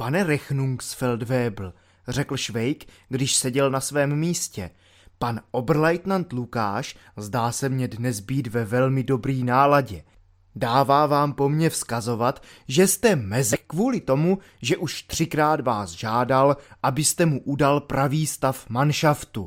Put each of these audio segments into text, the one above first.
Pane Rechnungsfeldwebel, řekl Švejk, když seděl na svém místě, pan oberleutnant Lukáš zdá se mně dnes být ve velmi dobrý náladě. Dává vám po mně vzkazovat, že jste mezek kvůli tomu, že už 3krát vás žádal, abyste mu udal pravý stav manšaftu.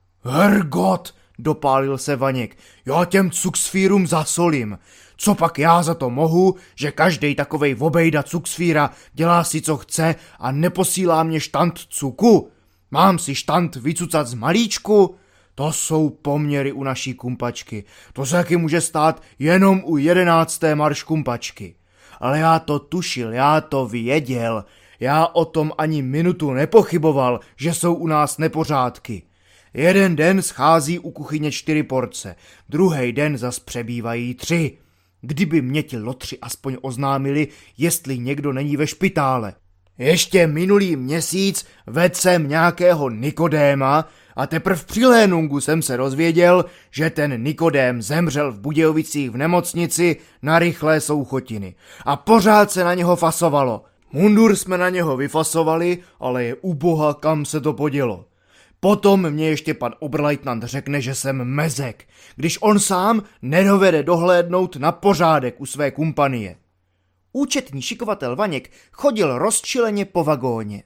Hergot, dopálil se Vaněk, já těm cuksfírům zasolím. Co pak já za to mohu, že každej takovej obejda cuksfíra dělá si co chce a neposílá mě štant cuku? Mám si štant vycucat z malíčku? To jsou poměry u naší kumpačky. To se taky může stát jenom u 11. marš kumpačky. Ale já to tušil, já to věděl. Já o tom ani minutu nepochyboval, že jsou u nás nepořádky. Jeden den schází u kuchyně 4 porce, druhý den zas přebývají 3. Kdyby mě ti lotři aspoň oznámili, jestli někdo není ve špitále. Ještě minulý měsíc vedl jsem nějakého Nikodéma a teprv při Lénungu jsem se dozvěděl, že ten Nikodém zemřel v Budějovicích v nemocnici na rychlé souchotiny. A pořád se na něho fasovalo. Mundur jsme na něho vyfasovali, ale je u boha, kam se to podělo. Potom mě ještě pan oberleutnant řekne, že jsem mezek, když on sám nedovede dohlédnout na pořádek u své kumpanie. Účetní šikovatel Vaněk chodil rozčileně po vagóně.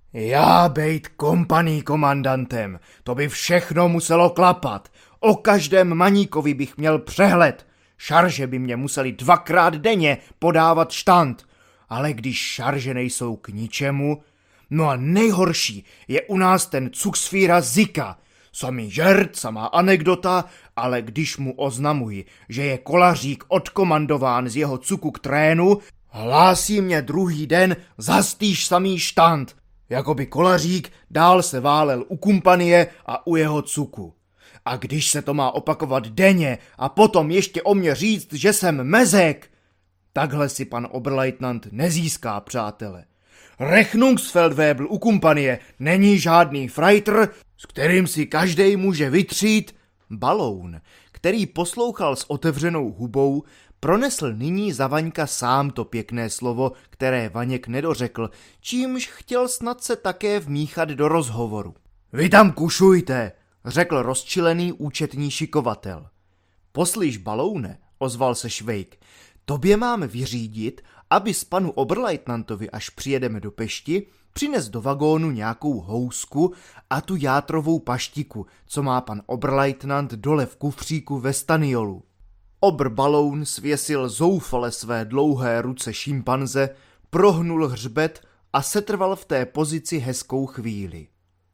Já bejt kompaní komandantem, to by všechno muselo klapat. O každém maníkovi bych měl přehled. Šarže by mě museli 2krát denně podávat štant. Ale když šarže nejsou k ničemu... No a nejhorší je u nás ten cuksfíra Zika. Samý žert, samá anekdota, ale když mu oznamuji, že je Kolařík odkomandován z jeho cuku k trénu, hlásí mě druhý den zastýž samý štant. Jakoby Kolařík dál se válel u kumpanie a u jeho cuku. A když se to má opakovat denně a potom ještě o mě říct, že jsem mezek, takhle si pan oberleutnant nezíská přátele. Rechnungsfeldwebel u kumpanie není žádný freitr, s kterým si každej může vytřít. Baloun, který poslouchal s otevřenou hubou, pronesl nyní za Vaňka sám to pěkné slovo, které Vaněk nedořekl, čímž chtěl snad se také vmíchat do rozhovoru. Vy tam kušujte, řekl rozčilený účetní šikovatel. Poslyš, Baloune, ozval se Švejk, tobě mám vyřídit, abys panu oberleutnantovi, až přijedeme do Pešti, přines do vagónu nějakou housku a tu játrovou paštiku, co má pan oberleutnant dole v kufříku ve staniolu. Obr Baloun svěsil zoufale své dlouhé ruce šimpanze, prohnul hřbet a setrval v té pozici hezkou chvíli.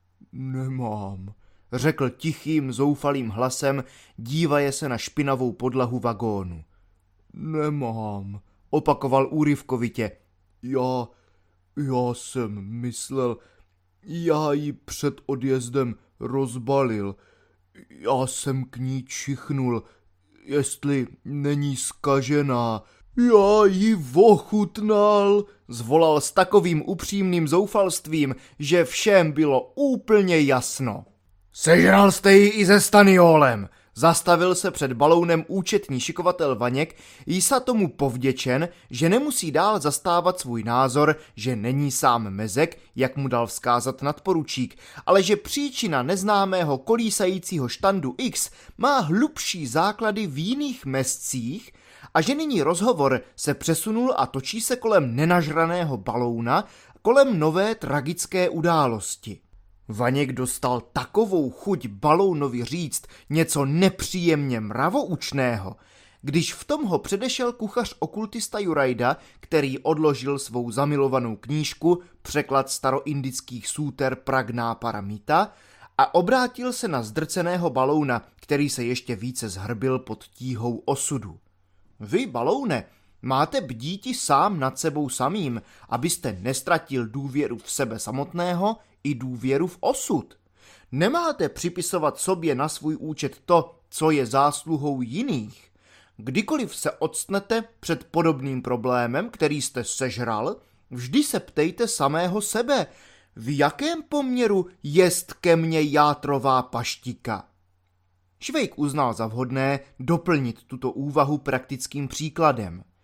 Nemám, řekl tichým, zoufalým hlasem, dívaje se na špinavou podlahu vagónu. Nemám, opakoval úryvkovitě. Já jsem myslel, já ji před odjezdem rozbalil. Já jsem k ní čichnul, jestli není zkažená. Já ji ochutnal, zvolal s takovým upřímným zoufalstvím, že všem bylo úplně jasno. Sežral jste ji i se staniolem, zastavil se před Balounem účetní šikovatel Vaněk, jísa tomu povděčen, že nemusí dál zastávat svůj názor, že není sám mezek, jak mu dal vzkázat nadporučík, ale že příčina neznámého kolísajícího štandu X má hlubší základy v jiných mezcích a že nyní rozhovor se přesunul a točí se kolem nenažraného Balouna, kolem nové tragické události. Vaněk dostal takovou chuť Balounovi říct něco nepříjemně mravoučného, když v tom ho předešel kuchař okultista Jurajda, který odložil svou zamilovanou knížku Překlad staroindických súter Pragná Paramita a obrátil se na zdrceného Balouna, který se ještě více zhrbil pod tíhou osudu. Vy, Baloune, máte bdíti sám nad sebou samým, abyste nestratil důvěru v sebe samotného i důvěru v osud. Nemáte připisovat sobě na svůj účet to, co je zásluhou jiných. Kdykoliv se octnete před podobným problémem, který jste sežral, vždy se ptejte samého sebe, v jakém poměru jest ke mně játrová paštika. Švejk uznal za vhodné doplnit tuto úvahu praktickým příkladem.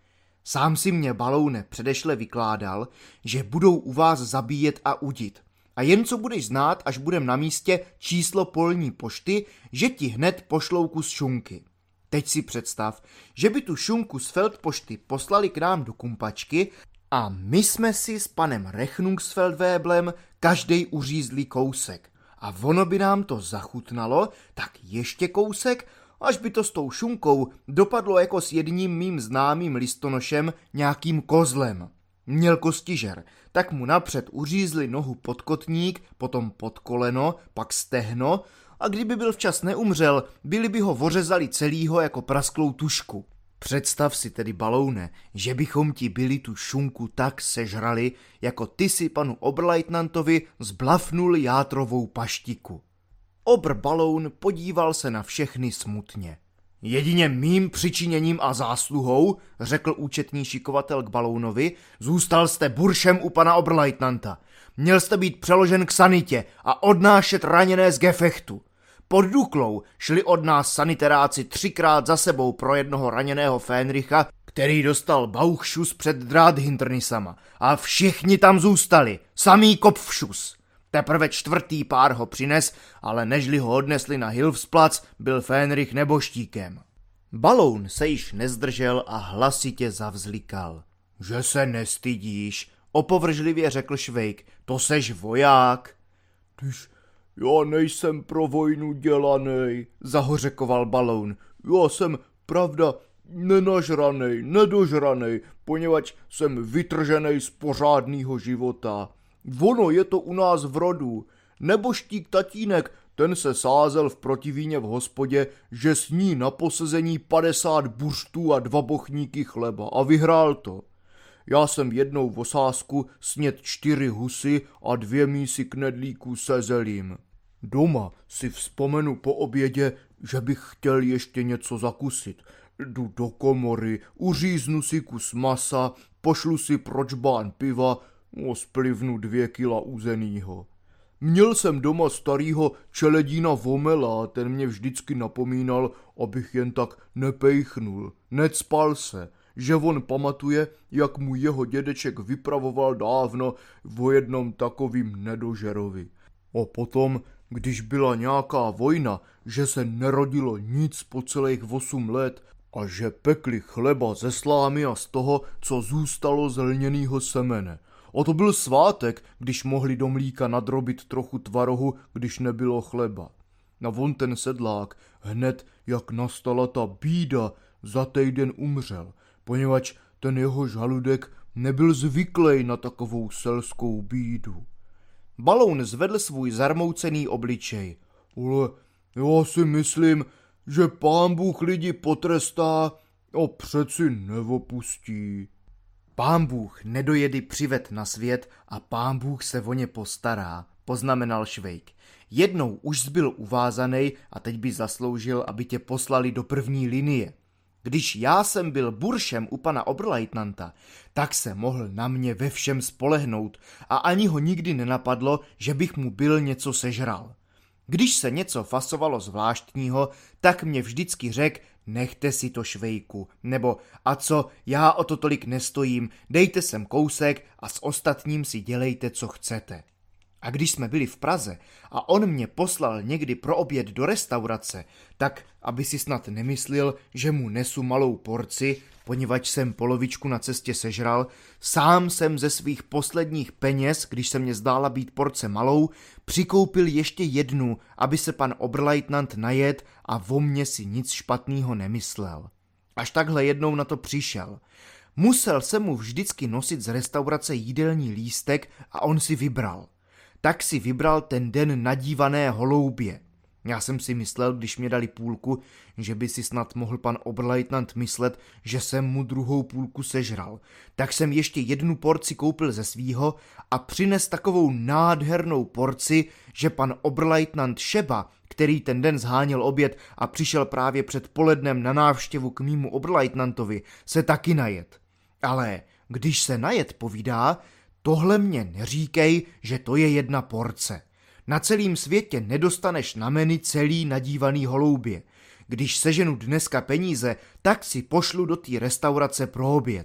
Sám si mě, Baloune, předešle vykládal, že budou u vás zabíjet a udit. A jen co budeš znát, až budem na místě číslo polní pošty, že ti hned pošlou kus šunky. Teď si představ, že by tu šunku z feldpošty poslali k nám do Kumpačky a my jsme si s panem Rechnungsfeldwebelem každej uřízli kousek. A ono by nám to zachutnalo, tak ještě kousek, až by to s tou šunkou dopadlo jako s jedním mým známým listonošem nějakým kozlem. Měl kostižer, tak mu napřed uřízli nohu pod kotník, potom pod koleno, pak stehno a kdyby byl včas neumřel, byli by ho ořezali celýho jako prasklou tušku. Představ si tedy, Baloune, že bychom ti byli tu šunku tak sežrali, jako ty si panu oberleutnantovi zblafnul játrovou paštiku. Obr Baloun podíval se na všechny smutně. Jedině mým přičiněním a zásluhou, řekl účetní šikovatel k Balounovi, zůstal jste buršem u pana oberleutnanta. Měl jste být přeložen k sanitě a odnášet raněné z gefechtu. Pod Duklou šli od nás saniteráci 3krát za sebou pro jednoho raněného Fähnricha, který dostal Bauchschuss před Drahthinternisama. A všichni tam zůstali, samý Kopfschuss. Teprve 4. pár ho přines, ale nežli ho odnesli na Hilfsplatz, byl Fähnrich neboštíkem. Baloun se již nezdržel a hlasitě zavzlikal. Že se nestydíš, opovržlivě řekl Švejk, to seš voják. Tyž, já nejsem pro vojnu dělanej, zahořekoval Baloun. Já jsem, pravda, nenažranej, nedožranej, poněvadž jsem vytrženej z pořádného života. Ono je to u nás v rodu. Neboštík tatínek, ten se sázel v protivíně v hospodě, že sní na posezení 50 buřtů a 2 bochníky chleba a vyhrál to. Já jsem jednou v osázku sněd 4 husy a 2 mísy knedlíků se zelím. Doma si vzpomenu po obědě, že bych chtěl ještě něco zakusit. Jdu do komory, uříznu si kus masa, pošlu si pročbán piva, splivnu 2 kila uzenýho. Měl jsem doma starýho čeledína Vomela, ten mě vždycky napomínal, abych jen tak nepejchnul, necpal se, že on pamatuje, jak mu jeho dědeček vypravoval dávno o jednom takovým nedožerovi. A potom, když byla nějaká vojna, že se nerodilo nic po celých 8 let a že pekli chleba ze slámy a z toho, co zůstalo z lněnýho semene. A to byl svátek, když mohli do mlíka nadrobit trochu tvarohu, když nebylo chleba. A on ten sedlák, hned jak nastala ta bída, za týden umřel, poněvadž ten jeho žaludek nebyl zvyklý na takovou selskou bídu. Baloun zvedl svůj zarmoucený obličej. Ale já si myslím, že Pán Bůh lidi potrestá a přeci neopustí. Pán Bůh nedojedy přived na svět a Pán Bůh se o ně postará, poznamenal Švejk. Jednou už zbyl uvázanej a teď by zasloužil, aby tě poslali do první linie. Když já jsem byl buršem u pana oberleutnanta, tak se mohl na mě ve všem spolehnout a ani ho nikdy nenapadlo, že bych mu byl něco sežral. Když se něco fasovalo zvláštního, tak mě vždycky řekl, nechte si to, Švejku, nebo a co, já o to tolik nestojím, dejte sem kousek a s ostatním si dělejte, co chcete. A když jsme byli v Praze a on mě poslal někdy pro oběd do restaurace, tak, aby si snad nemyslel, že mu nesu malou porci, poněvadž jsem polovičku na cestě sežral, sám jsem ze svých posledních peněz, když se mě zdála být porce malou, přikoupil ještě jednu, aby se pan oberleutnant najet a o mně si nic špatného nemyslel. Až takhle jednou na to přišel. Musel jsem mu vždycky nosit z restaurace jídelní lístek a on si vybral. Tak si vybral ten den nadívané holoubě. Já jsem si myslel, když mě dali půlku, že by si snad mohl pan oberleutnant myslet, že jsem mu druhou půlku sežral. Tak jsem ještě jednu porci koupil ze svýho a přines takovou nádhernou porci, že pan oberleutnant Šeba, který ten den zháněl oběd a přišel právě před polednem na návštěvu k mýmu oberleutnantovi, se taky najet. Ale když se najet povídá, tohle mě neříkej, že to je jedna porce. Na celém světě nedostaneš na menu celý nadívaný holoubě. Když seženu dneska peníze, tak si pošlu do té restaurace pro oběd.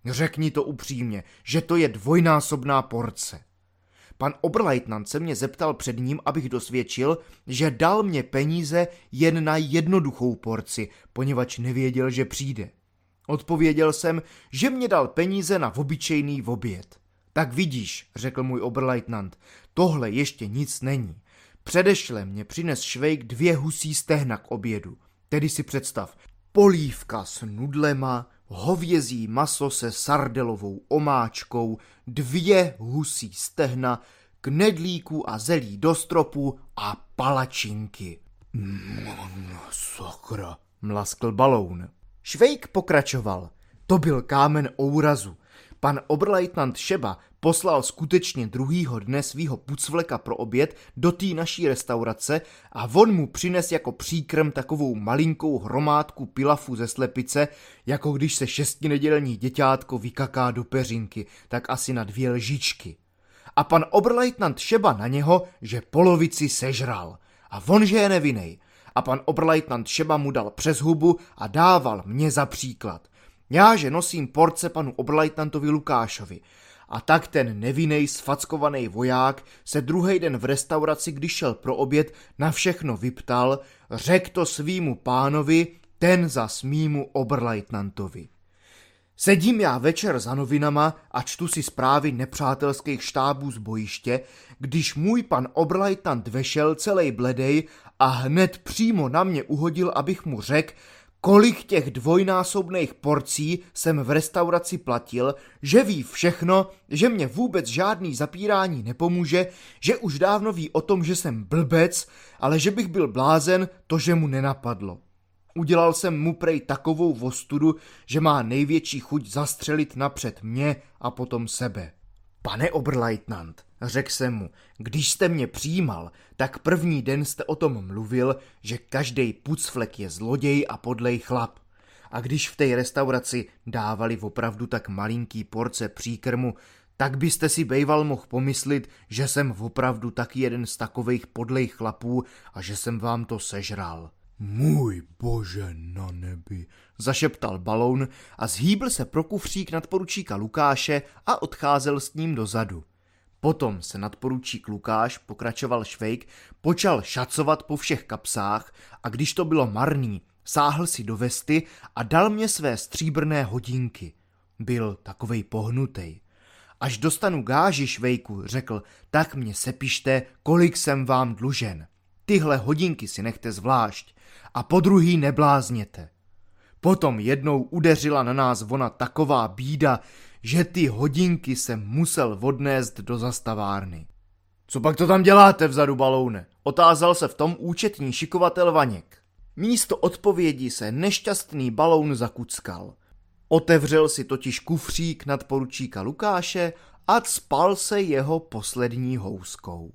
Řekni to upřímně, že to je dvojnásobná porce. Pan oberleutnant se mě zeptal před ním, abych dosvědčil, že dal mě peníze jen na jednoduchou porci, poněvadž nevěděl, že přijde. Odpověděl jsem, že mě dal peníze na obyčejný oběd. Tak vidíš, řekl můj oberleutnant, tohle ještě nic není. Předešle mě přines Švejk 2 husí stehna k obědu. Tedy si představ, polívka s nudlema, hovězí maso se sardelovou omáčkou, 2 husí stehna, knedlíků a zelí do stropu a palačinky. Sakra, mlaskl Baloun. Švejk pokračoval. To byl kámen ourazu. Pan oberleutnant Šeba poslal skutečně druhýho dne svýho pucvleka pro oběd do té naší restaurace a on mu přines jako příkrm takovou malinkou hromádku pilafu ze slepice, jako když se 6nedělní děťátko vykaká do peřinky, tak asi na 2 lžičky. A pan oberleutnant Šeba na něho, že polovici sežral. A on, že je nevinnej. A pan oberleutnant Šeba mu dal přes hubu a dával mě za příklad. Já, že nosím porce panu oberleutnantovi Lukášovi. A tak ten nevinnej sfackovaný voják se druhý den v restauraci, když šel pro oběd, na všechno vyptal, řek to svýmu pánovi, ten zas mýmu oberleutnantovi. Sedím já večer za novinama a čtu si zprávy nepřátelských štábů z bojiště, když můj pan oberleutnant vešel celej bledej a hned přímo na mě uhodil, abych mu řekl, kolik těch dvojnásobných porcí jsem v restauraci platil, že ví všechno, že mě vůbec žádný zapírání nepomůže, že už dávno ví o tom, že jsem blbec, ale že bych byl blázen, to, že mu nenapadlo. Udělal jsem mu prej takovou vostudu, že má největší chuť zastřelit napřed mě a potom sebe. Pane oberleutnant, řekl jsem mu, když jste mě přijímal, tak první den jste o tom mluvil, že každej pucflek je zloděj a podlej chlap. A když v té restauraci dávali opravdu tak malinký porce příkrmu, tak byste si bejval mohl pomyslit, že jsem opravdu taky jeden z takovejch podlejch chlapů a že jsem vám to sežral. Můj bože na nebi, zašeptal Baloun a zhýbl se pro kufřík nadporučíka Lukáše a odcházel s ním dozadu. Potom se nadporučík Lukáš, pokračoval Švejk, počal šacovat po všech kapsách a když to bylo marný, sáhl si do vesty a dal mě své stříbrné hodinky. Byl takovej pohnutej. Až dostanu gáži, Švejku, řekl, tak mě sepište, kolik jsem vám dlužen. Tyhle hodinky si nechte zvlášť a podruhý neblázněte. Potom jednou udeřila na nás ona taková bída, že ty hodinky jsem musel odnést do zastavárny. Co pak to tam děláte vzadu, Baloune? Otázal se v tom účetní šikovatel Vaněk. Místo odpovědi se nešťastný Baloun zakuckal. Otevřel si totiž kufřík nadporučíka Lukáše a cpal se jeho poslední houskou.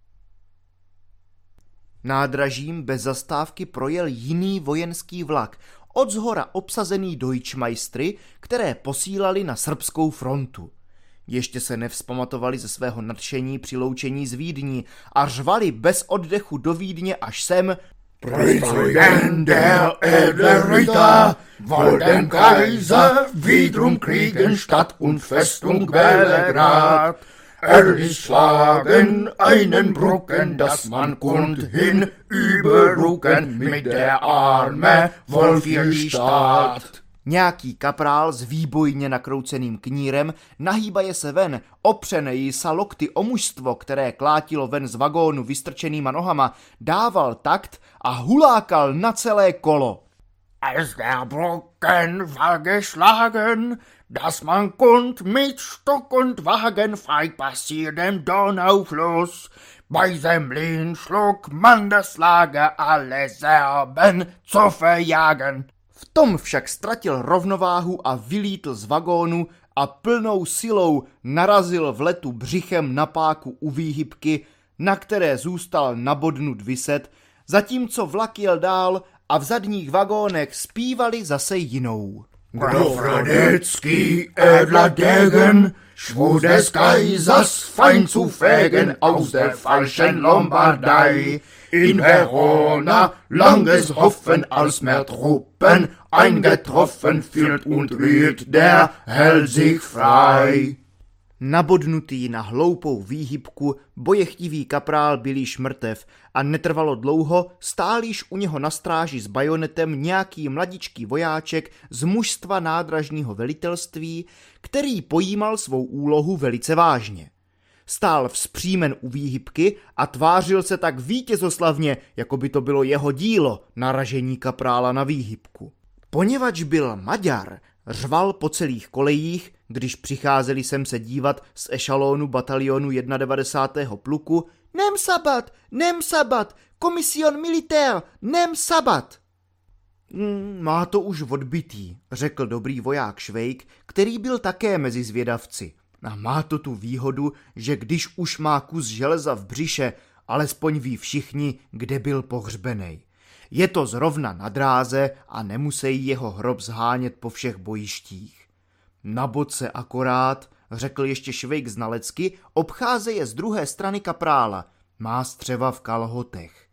Nádražím bez zastávky projel jiný vojenský vlak, odzhora obsazený Deutschmeistry, které posílali na srbskou frontu. Ještě se nevzpamatovali ze svého nadšení při loučení z Vídní a řvali bez oddechu do Vídně až sem Prinzen der edle Ritter, wollen Kaiser wiederum kriegen Stadt und Festung Belgrad. Erschlagen einen Brücken, dass man kund hin überrucken mit der Arme Wolfierstadt. Nějaký kaprál s výbojně nakrouceným knírem nahýbaje se ven, opřenej sa lokty o mužstvo, které klátilo ven z vagónu vystrčenýma nohama, dával takt a hulákal na celé kolo. Als der Brücken war geschlagen, dass man kund mit Stock und Wagen frei passier dem Donaufluss. Bei Semlin schlug man das Lager, alle Serben zu verjagen. V tom však ztratil rovnováhu a vylítl z vagónu a plnou silou narazil v letu břichem na páku u výhybky, na které zůstal nabodnut viset, zatímco vlak jel dál a v zadních vagónech zpívali zase jinou. Grof Radetzky, edler Degen, schwur des Kaisers Feind zu fegen aus der falschen Lombardei. In Verona langes Hoffen als mehr Truppen eingetroffen fühlt und rührt der Held sich frei. Nabodnutý na hloupou výhybku bojechtivý kaprál byl již mrtev a netrvalo dlouho, stál již u něho na stráži s bajonetem nějaký mladičký vojáček z mužstva nádražního velitelství, který pojímal svou úlohu velice vážně. Stál vzpřímen u výhybky a tvářil se tak vítězoslavně, jako by to bylo jeho dílo, naražení kaprála na výhybku. Poněvadž byl Maďar, řval po celých kolejích, když přicházeli sem se dívat z ešalónu batalionu 91. pluku: Nem sabat, komision militér, nem sabat. Má to už odbytý, řekl dobrý voják Švejk, který byl také mezi zvědavci. A má to tu výhodu, že když už má kus železa v břiše, alespoň ví všichni, kde byl pohřbenej. Je to zrovna na dráze a nemusí jeho hrob zhánět po všech bojištích. Na boce akorát, řekl ještě Švejk znalecky, obcházeje z druhé strany kaprála. Má střeva v kalhotech.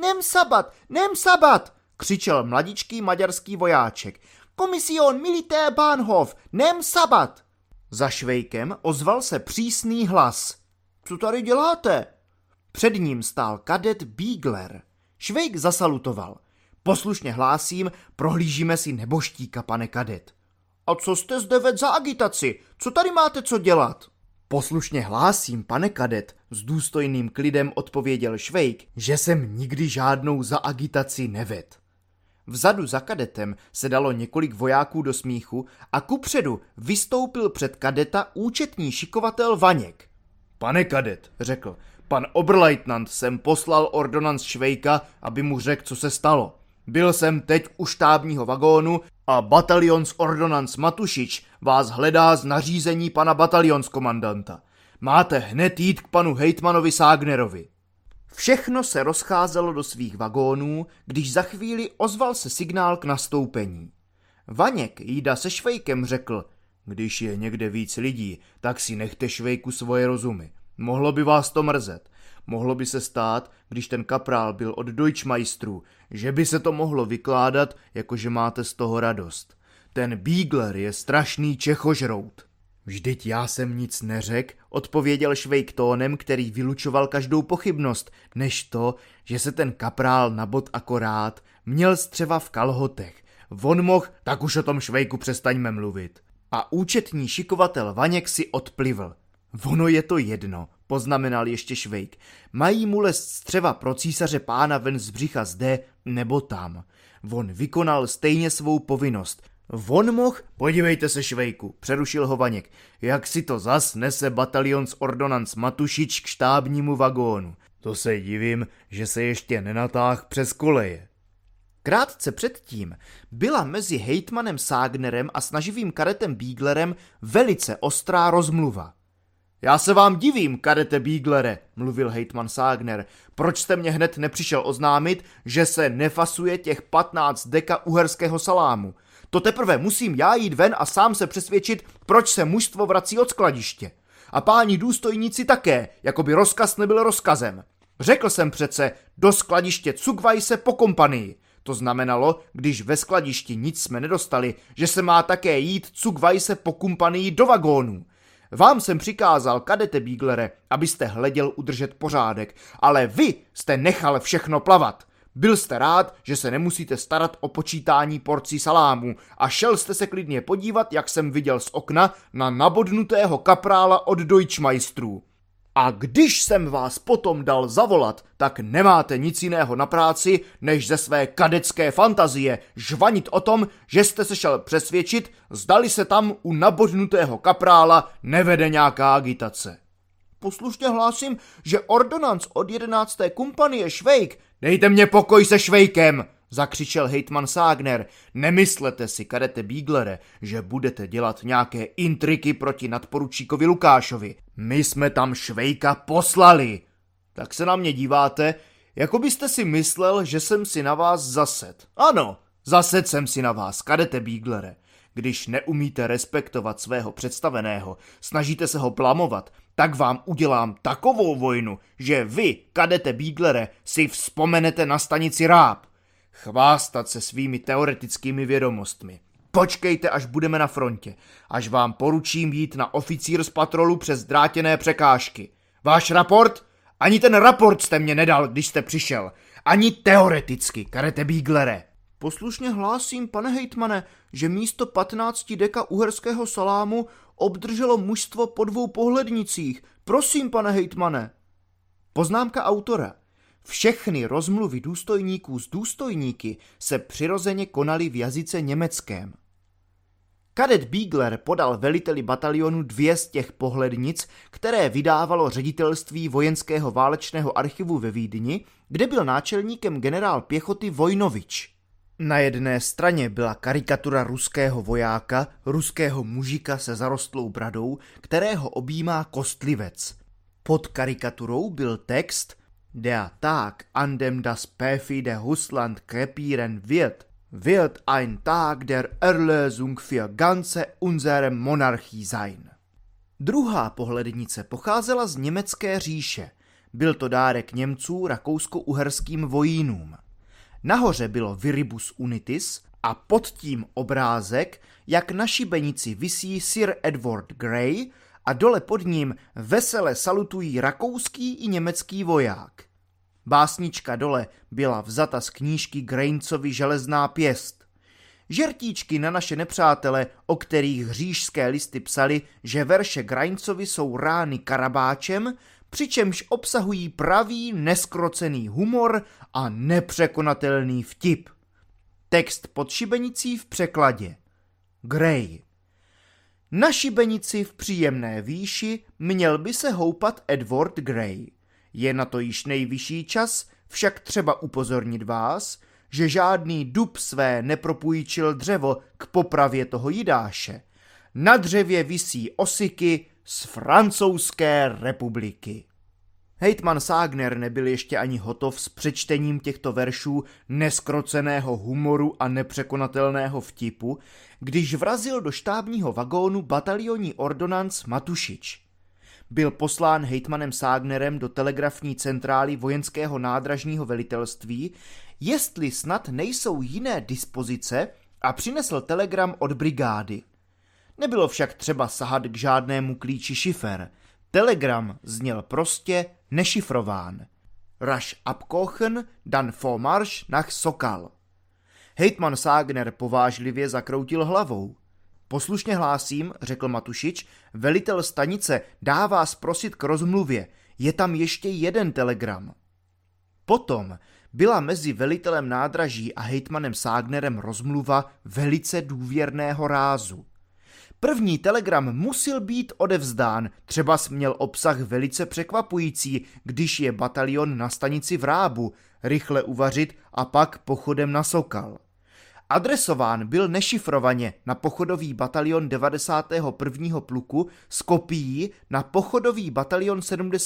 Nem sabat, křičel mladičký maďarský vojáček. Komision militär Bahnhof, nem sabat. Za Švejkem ozval se přísný hlas. Co tady děláte? Před ním stál kadet Bígler. Švejk zasalutoval. Poslušně hlásím, prohlížíme si neboštíka, pane kadet. A co jste zde vedl za agitaci? Co tady máte co dělat? Poslušně hlásím, pane kadet, s důstojným klidem odpověděl Švejk, že jsem nikdy žádnou za agitaci nevedl. Vzadu za kadetem se dalo několik vojáků do smíchu a kupředu vystoupil před kadeta účetní šikovatel Vaněk. Pane kadet, řekl, pan oberleutnant sem poslal ordonanc Švejka, aby mu řekl, co se stalo. Byl jsem teď u štábního vagónu a batalions ordonanc Matušič vás hledá z nařízení pana bataljonskomandanta. Máte hned jít k panu hejtmanovi Ságnerovi. Všechno se rozcházelo do svých vagónů, když za chvíli ozval se signál k nastoupení. Vaněk jída se Švejkem řekl: když je někde víc lidí, tak si nechte, Švejku, svoje rozumy. Mohlo by vás to mrzet. Mohlo by se stát, když ten kaprál byl od Deutschmeistrů, že by se to mohlo vykládat, jako že máte z toho radost. Ten Bígler je strašný čechožrout. Vždyť já jsem nic neřekl, odpověděl Švejk tónem, který vylučoval každou pochybnost, než to, že se ten kaprál nabod akorát, měl střeva v kalhotech. On mohl, tak už o tom, Švejku, přestaňme mluvit. A účetní šikovatel Vaněk si odplivl. Ono je to jedno, poznamenal ještě Švejk. Mají mu lest střeva pro císaře pána ven z břicha zde nebo tam. On vykonal stejně svou povinnost. On mohl, podívejte se, Švejku, přerušil ho Vaněk, jak si to zas nese batalions ordonanc Matušič k štábnímu vagónu. To se divím, že se ještě nenatáhl přes koleje. Krátce předtím byla mezi hejtmanem Ságnerem a snaživým kadetem Bíglerem velice ostrá rozmluva. Já se vám divím, kadete Bíglere, mluvil hejtman Ságner, proč jste mě hned nepřišel oznámit, že se nefasuje těch 15 deka uherského salámu. To teprve musím já jít ven a sám se přesvědčit, proč se mužstvo vrací od skladiště. A páni důstojníci také, jako by rozkaz nebyl rozkazem. Řekl jsem přece, do skladiště Cugvajse po kompanii. To znamenalo, když ve skladišti nic jsme nedostali, že se má také jít Cugvajse po kompanii do vagónů. Vám jsem přikázal, kadete Bíglere, abyste hleděl udržet pořádek, ale vy jste nechal všechno plavat. Byl jste rád, že se nemusíte starat o počítání porcí salámu a šel jste se klidně podívat, jak jsem viděl z okna, na nabodnutého kaprála od Deutschmeistrů. A když jsem vás potom dal zavolat, tak nemáte nic jiného na práci, než ze své kadecké fantazie žvanit o tom, že jste se šel přesvědčit, zdali se tam u nabodnutého kaprála nevede nějaká agitace. Poslušně hlásím, že ordonanc od 11. kompanie Švejk. Dejte mě pokoj se Švejkem, zakřičel hejtman Ságner. Nemyslete si, kadete Bíglere, že budete dělat nějaké intriky proti nadporučíkovi Lukášovi. My jsme tam Švejka poslali. Tak se na mě díváte, jako byste si myslel, že jsem si na vás zased. Ano, zased jsem si na vás, kadete Bíglere. Když neumíte respektovat svého představeného, snažíte se ho blamovat, tak vám udělám takovou vojnu, že vy, kadete Bíglere, si vzpomenete na stanici Ráb. chvástat se svými teoretickými vědomostmi. Počkejte, až budeme na frontě, až vám poručím jít na oficír z patrolu přes drátěné překážky. Váš raport? Ani ten raport jste mě nedal, když jste přišel. Ani teoreticky, Karete Bíglere. Poslušně hlásím, pane hejtmane, že místo 15 deka uherského salámu obdrželo mužstvo po 2 pohlednicích. Prosím, pane hejtmane. Poznámka autora. Všechny rozmluvy důstojníků s důstojníky se přirozeně konaly v jazyce německém. Kadet Bígler podal veliteli batalionu 2 z těch pohlednic, které vydávalo ředitelství vojenského válečného archivu ve Vídni, kde byl náčelníkem generál pěchoty Vojnovič. Na jedné straně byla karikatura ruského vojáka, ruského mužika se zarostlou bradou, kterého objímá kostlivec. Pod karikaturou byl text Der Tag, an dem das perfide Russland krepieren wird ein Tag der Erlösung für ganze unsere Monarchie sein. Druhá pohlednice pocházela z německé říše. Byl to dárek Němců rakousko-uherským vojínům. Nahoře bylo Viribus Unitis a pod tím obrázek, jak na šibenici visí Sir Edward Grey a dole pod ním vesele salutují rakouský i německý voják. Básnička dole byla vzata z knížky Greincovi Železná pěst. Žertíčky na naše nepřátele, o kterých říšské listy psali, že verše Greincovi jsou rány karabáčem, přičemž obsahují pravý neskrocený humor a nepřekonatelný vtip. Text pod šibenicí v překladě. Grey. Na šibenici v příjemné výši měl by se houpat Edward Grey. Je na to již nejvyšší čas, však třeba upozornit vás, že žádný dub své nepropůjčil dřevo k popravě toho Jidáše. Na dřevě visí osiky z Francouzské republiky. Hejtman Ságner nebyl ještě ani hotov s přečtením těchto veršů neskroceného humoru a nepřekonatelného vtipu, když vrazil do štábního vagónu batalionní ordonanc Matušič. Byl poslán hejtmanem Ságnerem do telegrafní centrály vojenského nádražního velitelství, jestli snad nejsou jiné dispozice, a přinesl telegram od brigády. Nebylo však třeba sahat k žádnému klíči šifer. Telegram zněl prostě nešifrován. Rasch abkochen, dann Vormarsch nach Sokal. Hejtman Ságner povážlivě zakroutil hlavou. Poslušně hlásím, řekl Matušič, velitel stanice dá vás prosit k rozmluvě, je tam ještě jeden telegram. Potom byla mezi velitelem nádraží a hejtmanem Ságnerem rozmluva velice důvěrného rázu. První telegram musel být odevzdán, třeba měl obsah velice překvapující, když je batalion na stanici v Rábu, rychle uvařit a pak pochodem na Sokal. Adresován byl nešifrovaně na pochodový batalion 91. pluku s kopií na pochodový batalion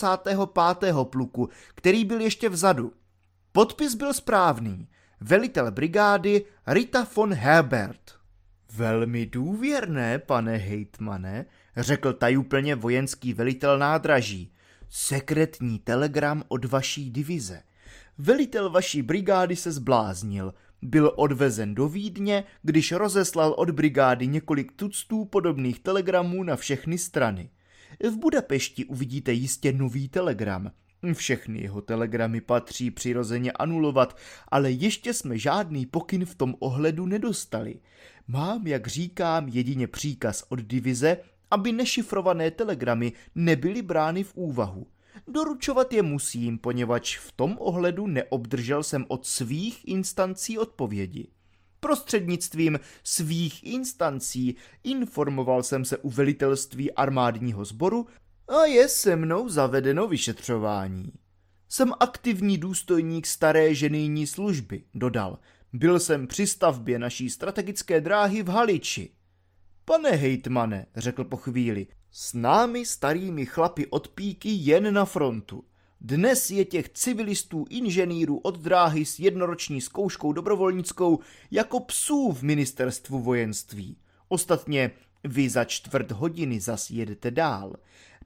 75. pluku, který byl ještě vzadu. Podpis byl správný. Velitel brigády Rita von Herbert. Velmi důvěrné, pane hejtmane, řekl tajuplně vojenský velitel nádraží. Sekretní telegram od vaší divize. Velitel vaší brigády se zbláznil. Byl odvezen do Vídně, když rozeslal od brigády několik tuctů podobných telegramů na všechny strany. V Budapešti uvidíte jistě nový telegram. Všechny jeho telegramy patří přirozeně anulovat, ale ještě jsme žádný pokyn v tom ohledu nedostali. Mám, jak říkám, jedině příkaz od divize, aby nešifrované telegramy nebyly brány v úvahu. Doručovat je musím, poněvadž v tom ohledu neobdržel jsem od svých instancí odpovědi. Prostřednictvím svých instancí informoval jsem se u velitelství armádního sboru a je se mnou zavedeno vyšetřování. Jsem aktivní důstojník staré ženijní služby, dodal. Byl jsem při stavbě naší strategické dráhy v Haliči. Pane hejtmane, řekl po chvíli, s námi starými chlapi od píky jen na frontu. Dnes je těch civilistů inženýrů od dráhy s jednoroční zkouškou dobrovolnickou jako psů v ministerstvu vojenství. Ostatně vy za 4 hodiny zas jedete dál.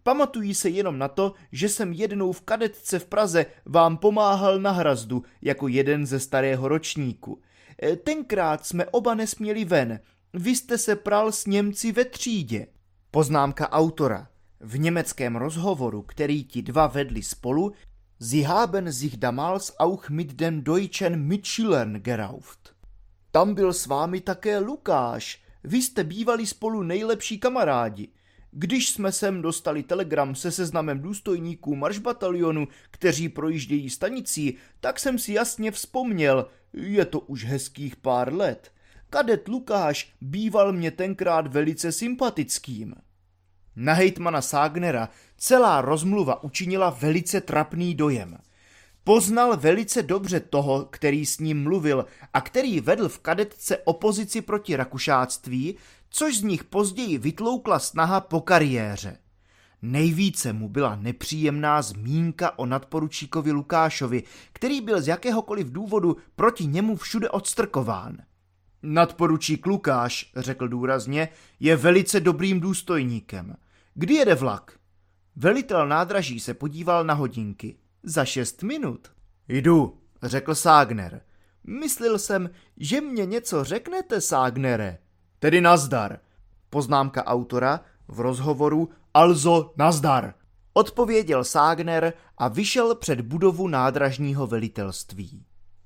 Pamatují se jenom na to, že jsem jednou v kadetce v Praze vám pomáhal na hrazdu jako jeden ze starého ročníku. Tenkrát jsme oba nesměli ven. Vy jste se pral s Němci ve třídě. Poznámka autora. V německém rozhovoru, který ti dva vedli spolu, Sie haben sich damals auch mit den deutschen Mitschülern gerauft. Tam byl s vámi také Lukáš. Vy jste bývali spolu nejlepší kamarádi. Když jsme sem dostali telegram se seznamem důstojníků maršbatalionu, kteří projíždějí stanicí, tak jsem si jasně vzpomněl, je to už hezkých pár let. Kadet Lukáš býval mě tenkrát velice sympatickým. Na hejtmana Ságnera celá rozmluva učinila velice trapný dojem. Poznal velice dobře toho, který s ním mluvil a který vedl v kadetce opozici proti rakušáctví, což z nich později vytloukla snaha po kariéře. Nejvíce mu byla nepříjemná zmínka o nadporučíkovi Lukášovi, který byl z jakéhokoliv důvodu proti němu všude odstrkován. Nadporučík Lukáš, řekl důrazně, je velice dobrým důstojníkem. Kdy jede vlak? Velitel nádraží se podíval na hodinky. Za 6 minut. Jdu, řekl Ságner. Myslil jsem, že mě něco řeknete, Ságnere. Tedy nazdar. Poznámka autora v rozhovoru Also nazdar. Odpověděl Ságner a vyšel před budovu nádražního velitelství.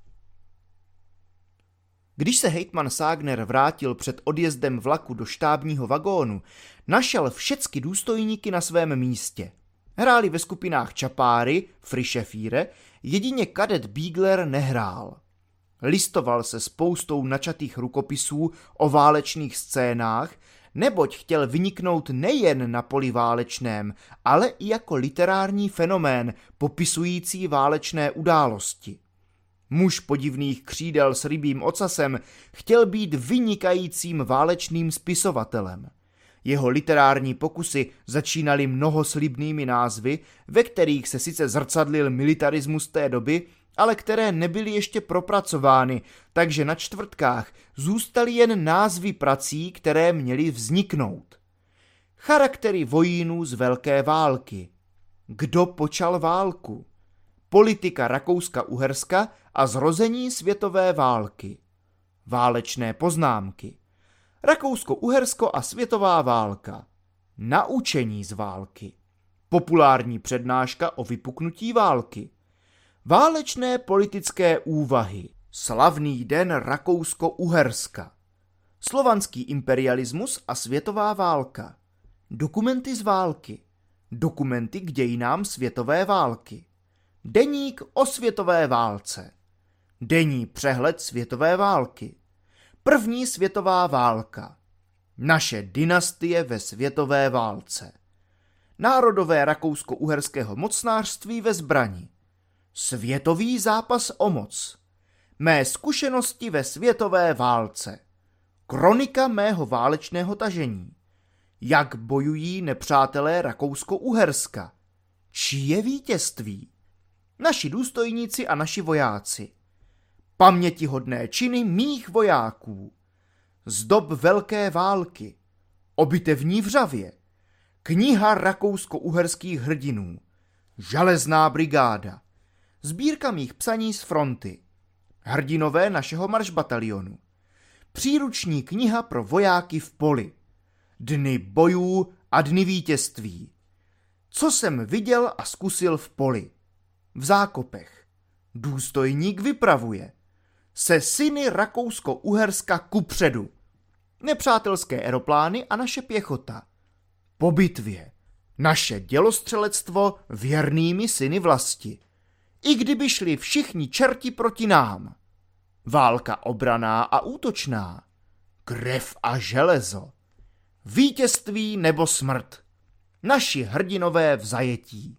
Když se hejtman Ságner vrátil před odjezdem vlaku do štábního vagónu, našel všecky důstojníky na svém místě. Hráli ve skupinách čapáry, frišefíre, jedině kadet Bígler nehrál. Listoval se spoustou načatých rukopisů o válečných scénách, neboť chtěl vyniknout nejen na poli válečném, ale i jako literární fenomén popisující válečné události. Muž podivných křídel s rybím ocasem chtěl být vynikajícím válečným spisovatelem. Jeho literární pokusy začínaly mnohoslibnými názvy, ve kterých se sice zrcadlil militarismus té doby, ale které nebyly ještě propracovány, takže na čtvrtkách zůstaly jen názvy prací, které měly vzniknout. Charaktery vojínů z Velké války. Kdo počal válku? Politika Rakouska-Uherska a zrození světové války. Válečné poznámky. Rakousko-Uhersko a světová válka. Naučení z války. Populární přednáška o vypuknutí války. Válečné politické úvahy. Slavný den Rakousko-Uherska. Slovanský imperialismus a světová válka. Dokumenty z války. Dokumenty k dějinám světové války. Deník o světové válce. Denní přehled světové války. První světová válka. Naše dynastie ve světové válce. Národové rakousko-uherského mocnářství ve zbrani. Světový zápas o moc. Mé zkušenosti ve světové válce. Kronika mého válečného tažení. Jak bojují nepřátelé Rakousko-Uherska. Čí vítězství? Naši důstojníci a naši vojáci. Pamětihodné činy mých vojáků. Z dob Velké války. Obitevní Vřavě. Kniha rakousko-uherských hrdinů. Železná brigáda. Sbírka mých psaní z fronty. Hrdinové našeho maršbatalionu. Příruční kniha pro vojáky v poli. Dny bojů a dny vítězství. Co jsem viděl a zkusil v poli. V zákopech. Důstojník vypravuje. Se syny Rakousko-Uherska kupředu. Nepřátelské aeroplány a naše pěchota. Po bitvě. Naše dělostřelectvo věrnými syny vlasti. I kdyby šli všichni čerti proti nám. Válka obranná a útočná. Krev a železo. Vítězství nebo smrt. Naši hrdinové v zajetí.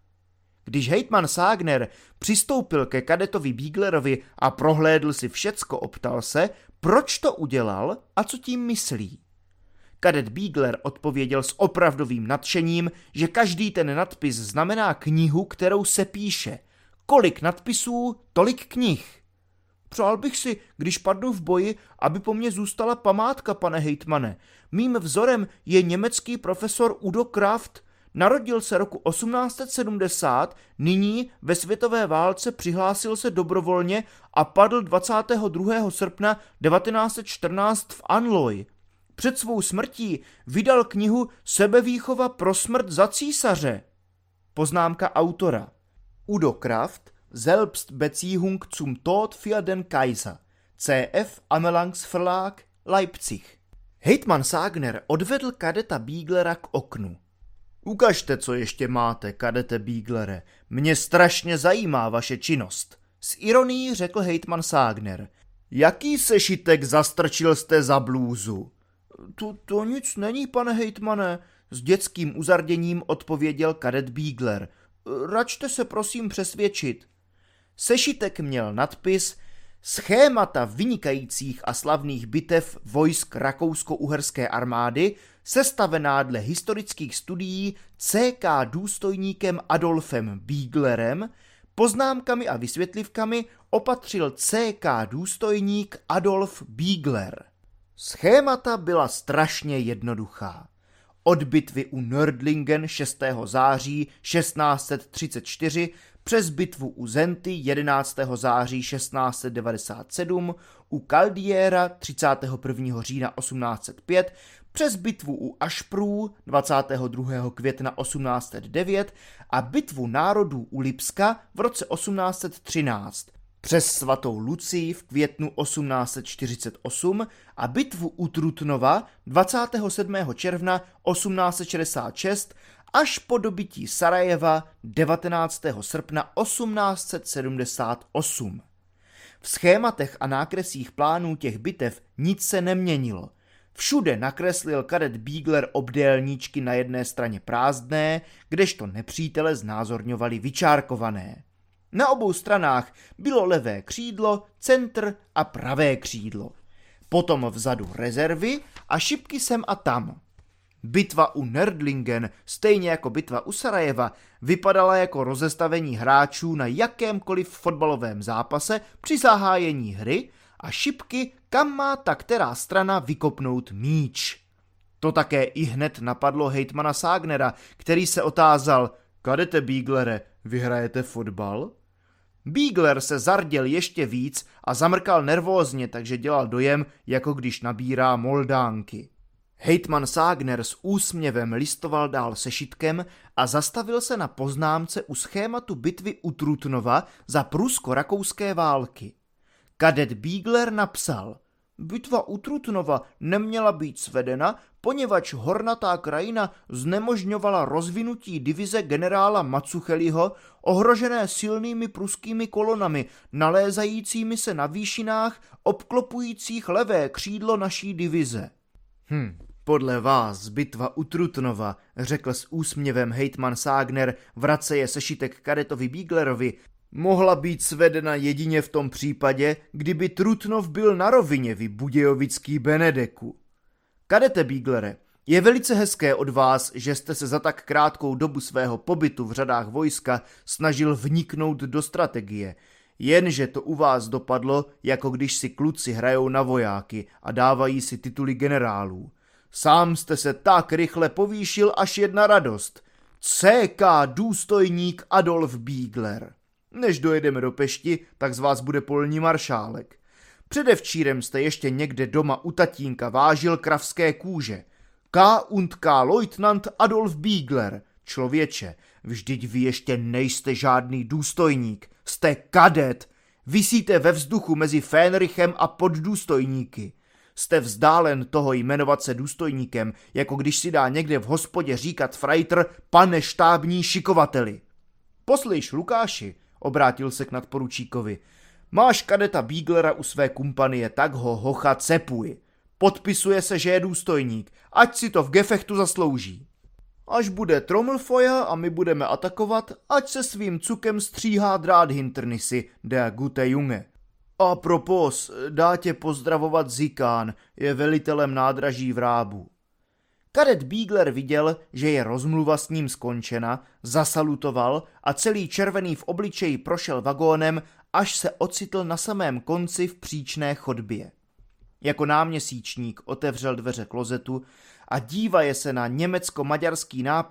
Když hejtman Ságner přistoupil ke kadetovi Bíglerovi a prohlédl si všecko, optal se, proč to udělal a co tím myslí. Kadet Bígler odpověděl s opravdovým nadšením, že každý ten nadpis znamená knihu, kterou se píše. Kolik nadpisů, tolik knih. Přál bych si, když padnu v boji, aby po mně zůstala památka, pane hejtmane. Mým vzorem je německý profesor Udo Kraft, Narodil se roku 1870, nyní ve světové válce přihlásil se dobrovolně a padl 22. srpna 1914 v Anloy. Před svou smrtí vydal knihu Sebevýchova pro smrt za císaře. Poznámka autora. Udo Kraft, Selbstbeziehung zum Tod für den Kaiser. CF Amelangs Verlag, Leipzig. Hejtman Ságner odvedl kadeta Bieglera k oknu. Ukažte, co ještě máte, kadete Bieglere. Mě strašně zajímá vaše činnost. S ironií řekl hejtman Ságner. Jaký sešitek zastrčil jste za blůzu? To nic není, pane hejtmane, s dětským uzarděním odpověděl kadet Biegler. Račte se prosím přesvědčit. Sešitek měl nadpis Schémata vynikajících a slavných bitev vojsk rakousko-uherské armády sestavená dle historických studií CK důstojníkem Adolfem Bieglerem, poznámkami a vysvětlivkami opatřil CK důstojník Adolf Biegler. Schémata byla strašně jednoduchá. Od bitvy u Nördlingen 6. září 1634 přes bitvu u Zenty 11. září 1697, u Kaldiera 31. října 1805, přes bitvu u Ašprů 22. května 1809 a bitvu národů u Lipska v roce 1813, přes svatou Lucii v květnu 1848 a bitvu u Trutnova 27. června 1866 až po dobytí Sarajeva 19. srpna 1878. V schématech a nákresích plánů těch bitev nic se neměnilo. Všude nakreslil kadet Biegler obdélníčky na jedné straně prázdné, kdežto nepřítele znázorňovali vyčárkované. Na obou stranách bylo levé křídlo, centr a pravé křídlo. Potom vzadu rezervy a šipky sem a tam. Bitva u Nördlingen, stejně jako bitva u Sarajeva, vypadala jako rozestavení hráčů na jakémkoliv fotbalovém zápase při zahájení hry a šipky, kam má ta která strana vykopnout míč. To také ihned napadlo hejtmana Ságnera, který se otázal: Kadete Bieglere, vy hrajete fotbal? Biegler se zarděl ještě víc a zamrkal nervózně, takže dělal dojem, jako když nabírá moldánky. Hejtman Ságner s úsměvem listoval dál sešitkem a zastavil se na poznámce u schématu bitvy u Trutnova za prusko-rakouské války. Kadet Biegler napsal: Bitva u Trutnova neměla být svedena, poněvadž hornatá krajina znemožňovala rozvinutí divize generála Macucheliho, ohrožené silnými pruskými kolonami, nalézajícími se na výšinách, obklopujících levé křídlo naší divize. Podle vás bitva u Trutnova, řekl s úsměvem hejtman Ságner, vraceje sešitek kadetovi Bieglerovi, mohla být svedena jedině v tom případě, kdyby Trutnov byl na rovině, vy budějovický Benedeku. Kadete Bieglere, je velice hezké od vás, že jste se za tak krátkou dobu svého pobytu v řadách vojska snažil vniknout do strategie, jenže to u vás dopadlo, jako když si kluci hrajou na vojáky a dávají si tituly generálů. Sám jste se tak rychle povýšil, až jedna radost. CK důstojník Adolf Biegler. Než dojedeme do Pešti, tak z vás bude polní maršálek. Předevčírem jste ještě někde doma u tatínka vážil kravské kůže. K. Leutnant Adolf Biegler. Člověče, vždyť vy ještě nejste žádný důstojník. Jste kadet. Visíte ve vzduchu mezi Fähnrichem a poddůstojníky. Jste vzdálen toho jmenovat se důstojníkem, jako když si dá někde v hospodě říkat frajtr pane štábní šikovateli. Poslyš, Lukáši, obrátil se k nadporučíkovi, máš kadeta Bieglera u své kumpanie, tak ho hocha cepuj. Podpisuje se, že je důstojník, ať si to v gefechtu zaslouží. Až bude Trommelfeuer a my budeme atakovat, ať se svým cukem stříhá drát Hinternisi, der gute Junge. A propos, dá tě pozdravovat Zikán, je velitelem nádraží v Rábu. Kadet Biegler viděl, že je rozmluva s ním skončena, zasalutoval a celý červený v obličeji prošel vagónem, až se ocitl na samém konci v příčné chodbě. Jako náměsíčník otevřel dveře klozetu a dívaje se na německo-maďarský nápis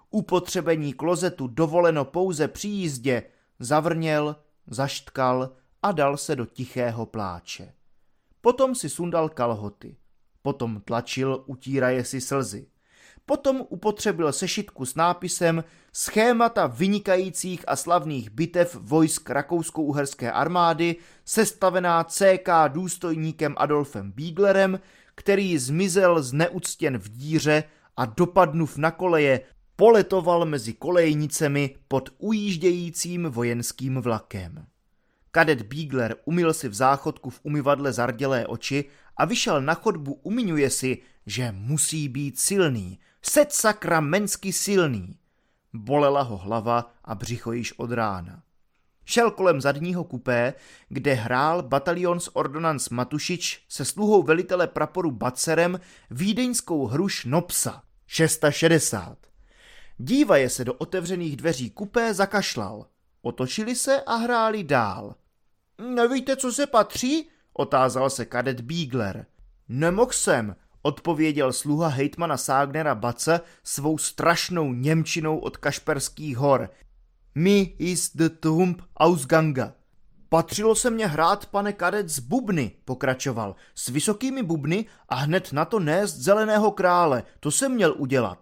upotřebení klozetu dovoleno pouze při jízdě, zavrněl, zaštkal a dal se do tichého pláče. Potom si sundal kalhoty. Potom tlačil, utíraje si slzy. Potom upotřebil sešitku s nápisem Schémata vynikajících a slavných bitev vojsk rakousko-uherské armády, sestavená CK důstojníkem Adolfem Bíglerem, který zmizel zneuctěn v díře a dopadnuv na koleje, poletoval mezi kolejnicemi pod ujíždějícím vojenským vlakem. Kadet Bígler umyl si v záchodku v umyvadle zardělé oči a vyšel na chodbu, umiňuje si, že musí být silný, setsakramentsky silný. Bolela ho hlava a břicho již od rána. Šel kolem zadního kupé, kde hrál Bataljonsordonnanz Matušič se sluhou velitele praporu Bacerem vídeňskou hru Šnopsa 660. Dívaje se do otevřených dveří kupé zakašlal. Otočili se a hráli dál. Nevíte, co se patří? Otázal se kadet Bígler. Nemohl jsem, odpověděl sluha hejtmana Ságnera Bace svou strašnou němčinou od Kašperských hor. Mi ist de Trump ausganga. Patřilo se mně hrát, pane kadet, z bubny, pokračoval, s vysokými bubny a hned na to nést zeleného krále, to jsem měl udělat.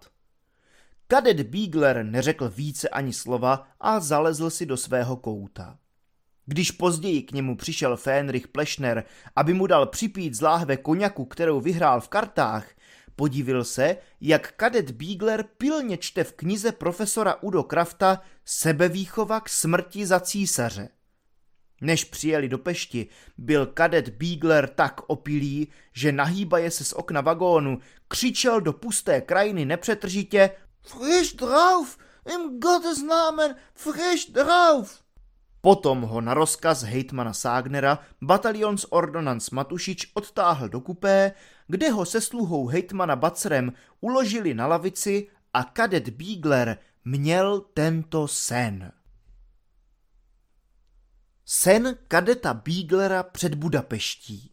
Kadet Bígler neřekl více ani slova a zalezl si do svého kouta. Když později k němu přišel Fenrich Plešner, aby mu dal připít z láhve koněku, kterou vyhrál v kartách, podivil se, jak kadet Bígler pilně čte v knize profesora Udo Krafta Sebevýchova k smrti za císaře. Než přijeli do Pešti, byl kadet Bígler tak opilý, že nahýbaje se z okna vagónu křičel do pusté krajiny nepřetržitě Frisch drauf, im Gottes Namen, frisch drauf! Potom ho na rozkaz hejtmana Ságnera Bataljonsordonnanz Matušič odtáhl do kupé, kde ho se sluhou hejtmana Bacerem uložili na lavici a kadet Bígler měl tento sen. Sen kadeta Bíglera před Budapeští.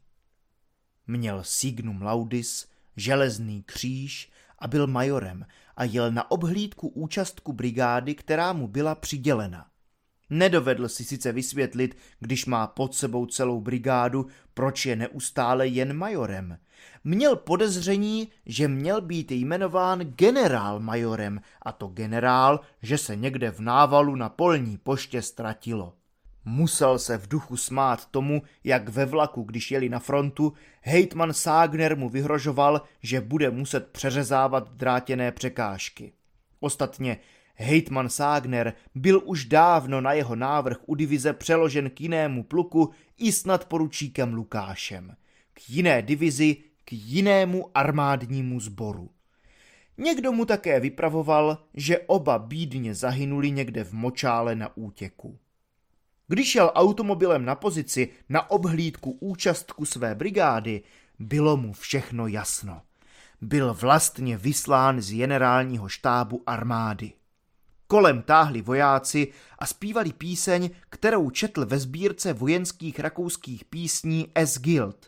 Měl signum laudis, železný kříž a byl majorem a jel na obhlídku účastku brigády, která mu byla přidělena. Nedovedl si sice vysvětlit, když má pod sebou celou brigádu, proč je neustále jen majorem. Měl podezření, že měl být jmenován generál majorem, a to generál, že se někde v návalu na polní poště ztratilo. Musel se v duchu smát tomu, jak ve vlaku, když jeli na frontu, hejtman Ságner mu vyhrožoval, že bude muset přeřezávat drátěné překážky. Ostatně hejtman Ságner byl už dávno na jeho návrh u divize přeložen k jinému pluku i s nadporučíkem Lukášem. K jiné divizi, k jinému armádnímu sboru. Někdo mu také vypravoval, že oba bídně zahynuli někde v močále na útěku. Když jel automobilem na pozici na obhlídku účastku své brigády, bylo mu všechno jasno. Byl vlastně vyslán z generálního štábu armády. Kolem táhli vojáci a zpívali píseň, kterou četl ve sbírce vojenských rakouských písní S. Guild.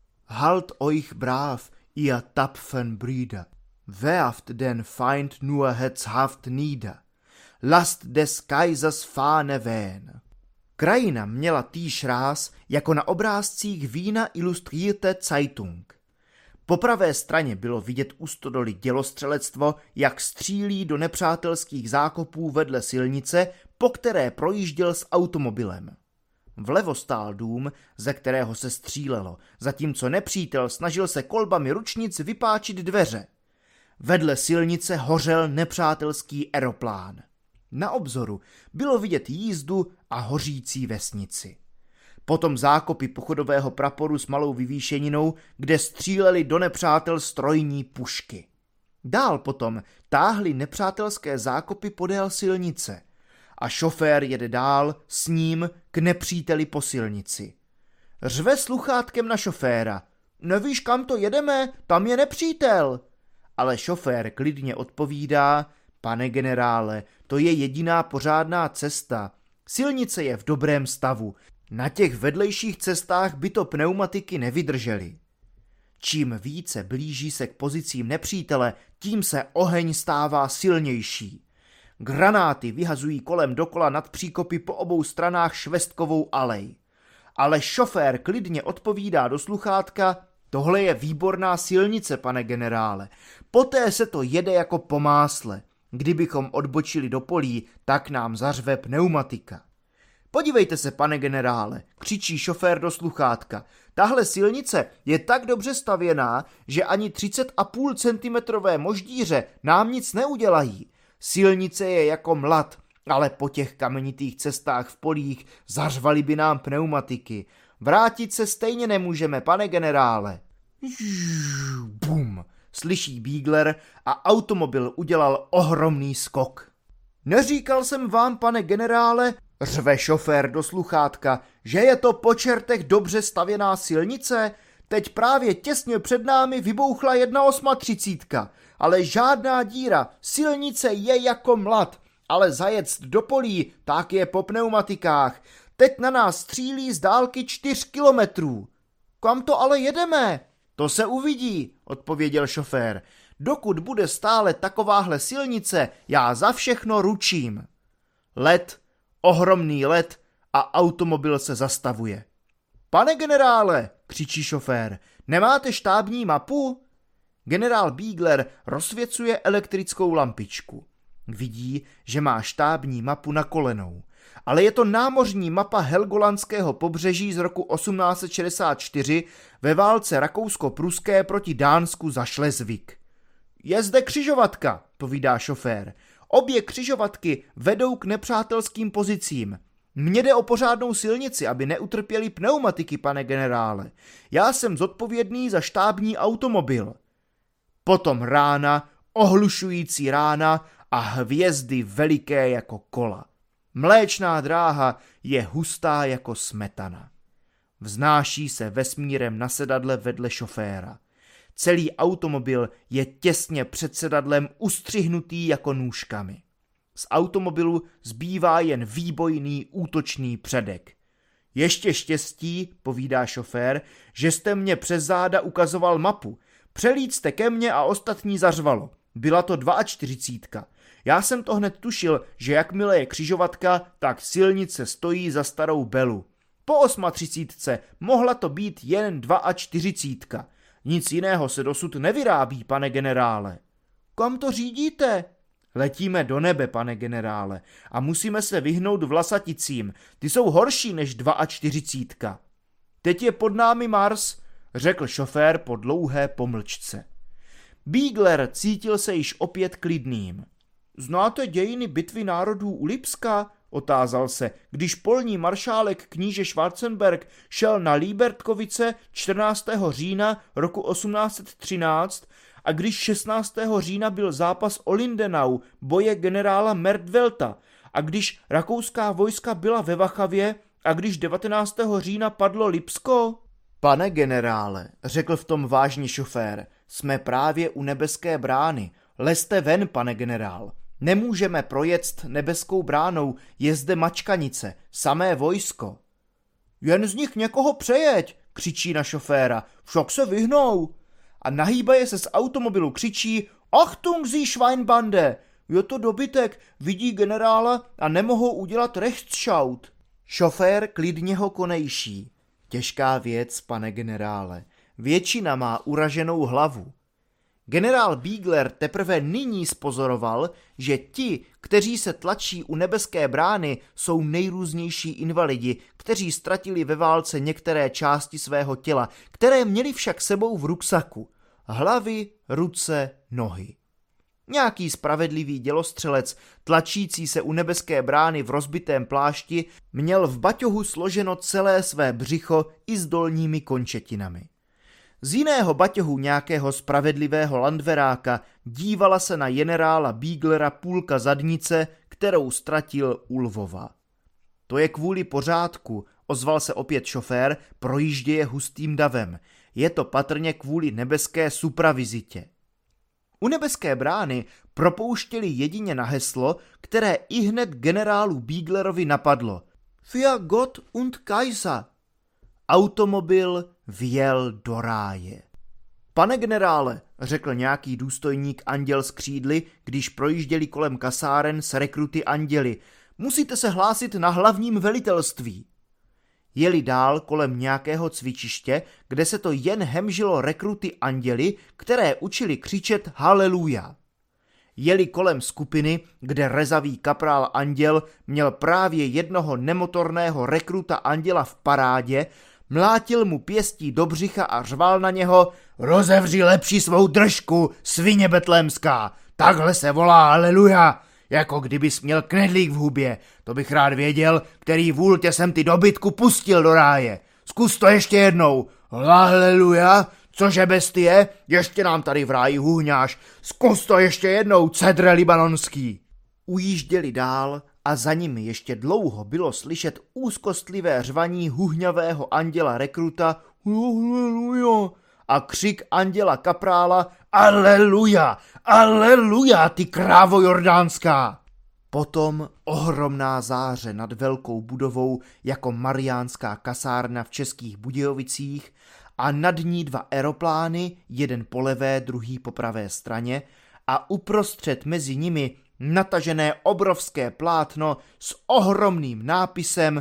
Halt euch brav, ihr tapfern Brüder, werft den Feind nur herzhaft nieder, lasst des Kaisers Fahne wehen. Krajina měla týž ráz jako na obrázcích Vína Illustrierte Zeitung. Po pravé straně bylo vidět u stodoly dělostřelectvo, jak střílí do nepřátelských zákopů vedle silnice, po které projížděl s automobilem. Vlevo stál dům, ze kterého se střílelo, zatímco nepřítel snažil se kolbami ručnic vypáčit dveře. Vedle silnice hořel nepřátelský aeroplán. Na obzoru bylo vidět jízdu a hořící vesnici. Potom zákopy pochodového praporu s malou vyvýšeninou, kde stříleli do nepřátel strojní pušky. Dál potom táhly nepřátelské zákopy podél silnice a šofér jede dál s ním k nepříteli po silnici. Řve sluchátkem na šoféra. Nevíš, kam to jedeme? Tam je nepřítel. Ale šofér klidně odpovídá, pane generále, to je jediná pořádná cesta. Silnice je v dobrém stavu. Na těch vedlejších cestách by to pneumatiky nevydržely. Čím více blíží se k pozicím nepřítele, tím se oheň stává silnější. Granáty vyhazují kolem dokola nad příkopy po obou stranách Švestkovou alej. Ale šofér klidně odpovídá do sluchátka: tohle je výborná silnice, pane generále. Poté se to jede jako po másle. Kdybychom odbočili do polí, tak nám zařve pneumatika. Podívejte se, pane generále, křičí šofér do sluchátka. Tahle silnice je tak dobře stavěná, že ani 30,5 cm moždíře nám nic neudělají. Silnice je jako mlad, ale po těch kamenitých cestách v polích zařvaly by nám pneumatiky. Vrátit se stejně nemůžeme, pane generále. Bum, slyší Bígler a automobil udělal ohromný skok. Neříkal jsem vám, pane generále, řve šofér do sluchátka, že je to po čertech dobře stavěná silnice? Teď právě těsně před námi vybouchla 1,38, ale žádná díra, silnice je jako mlad, ale zajet do polí, tak je po pneumatikách. Teď na nás střílí z dálky 4 kilometrů. Kam to ale jedeme? To se uvidí, odpověděl šofér. Dokud bude stále takováhle silnice, já za všechno ručím. Let, ohromný let a automobil se zastavuje. Pane generále, křičí šofér, nemáte štábní mapu? Generál Bígler rozsvěcuje elektrickou lampičku. Vidí, že má štábní mapu na kolenou. Ale je to námořní mapa Helgolandského pobřeží z roku 1864 ve válce rakousko-pruské proti Dánsku za Šlezvik. Je zde křižovatka, povídá šofér. Obě křižovatky vedou k nepřátelským pozicím. Mně jde o pořádnou silnici, aby neutrpěli pneumatiky, pane generále. Já jsem zodpovědný za štábní automobil. Potom rána, ohlušující rána a hvězdy veliké jako kola. Mléčná dráha je hustá jako smetana. Vznáší se vesmírem na sedadle vedle šoféra. Celý automobil je těsně před sedadlem ustřihnutý jako nůžkami. Z automobilu zbývá jen výbojný útočný předek. Ještě štěstí, povídá šofér, že jste mě přes záda ukazoval mapu. Přelít jste ke mně a ostatní zařvalo. Byla to 42. Já jsem to hned tušil, že jakmile je křižovatka, tak silnice stojí za starou Belu. Po 38. mohla to být jen 42. Nic jiného se dosud nevyrábí, pane generále. Kam to řídíte? Letíme do nebe, pane generále, a musíme se vyhnout Vlasaticím. Ty jsou horší než 42. Teď je pod námi Mars, řekl šofér po dlouhé pomlčce. Bígler cítil se již opět klidným. Znáte dějiny bitvy národů u Lipska? Otázal se, když polní maršálek kníže Schwarzenberg šel na Líbertkovice 14. října roku 1813 a když 16. října byl zápas o Lindenau, boje generála Merdvelta a když rakouská vojska byla ve Vachavě a když 19. října padlo Lipsko? Pane generále, řekl v tom vážně šofér, jsme právě u Nebeské brány. Lezte ven, pane generál. Nemůžeme projet Nebeskou bránou, je zde mačkanice, samé vojsko. Jen z nich někoho přejeď, křičí na šoféra, však se vyhnou. A nahýbaje se z automobilu křičí, Achtung Sie Schweinbande, je to dobytek, vidí generála a nemohou udělat Rechtsschaut. Šofér klidně ho konejší. Těžká věc, pane generále, většina má uraženou hlavu. Generál Bígler teprve nyní spozoroval, že ti, kteří se tlačí u Nebeské brány, jsou nejrůznější invalidi, kteří ztratili ve válce některé části svého těla, které měli však sebou v ruksaku. Hlavy, ruce, nohy. Nějaký spravedlivý dělostřelec, tlačící se u Nebeské brány v rozbitém plášti, měl v baťohu složeno celé své břicho i s dolními končetinami. Z jiného baťohu nějakého spravedlivého landveráka dívala se na generála Bíglera půlka zadnice, kterou ztratil u Lvova. To je kvůli pořádku, ozval se opět šofér, projížděje hustým davem. Je to patrně kvůli nebeské supravizitě. U Nebeské brány propouštěli jedině na heslo, které ihned generálu Bíglerovi napadlo. Für Gott und Kaiser. Automobil vjel do ráje. Pane generále, řekl nějaký důstojník anděl s křídly, když projížděli kolem kasáren s rekruty anděli. Musíte se hlásit na hlavním velitelství. Jeli dál kolem nějakého cvičiště, kde se to jen hemžilo rekruty anděli, které učili křičet haleluja. Jeli kolem skupiny, kde rezavý kaprál anděl měl právě jednoho nemotorného rekruta anděla v parádě, mlátil mu pěstí do břicha a řval na něho: rozevři lepší svou držku, svině betlémská, takhle se volá haleluja, jako kdybys měl knedlík v hubě, to bych rád věděl, který vůl tě jsem ty dobytku pustil do ráje. Zkus to ještě jednou, haleluja, cože bestie, ještě nám tady v ráji huhňáš, zkus to ještě jednou, cedre libanonský. Ujížděli dál a za nimi ještě dlouho bylo slyšet úzkostlivé řvaní huhňavého anděla rekruta haleluja a křik anděla kaprála aleluja, aleluja, ty krávo jordánská. Potom ohromná záře nad velkou budovou jako mariánská kasárna v Českých Budějovicích a nad ní 2 aeroplány, jeden po levé, druhý po pravé straně a uprostřed mezi nimi natažené obrovské plátno s ohromným nápisem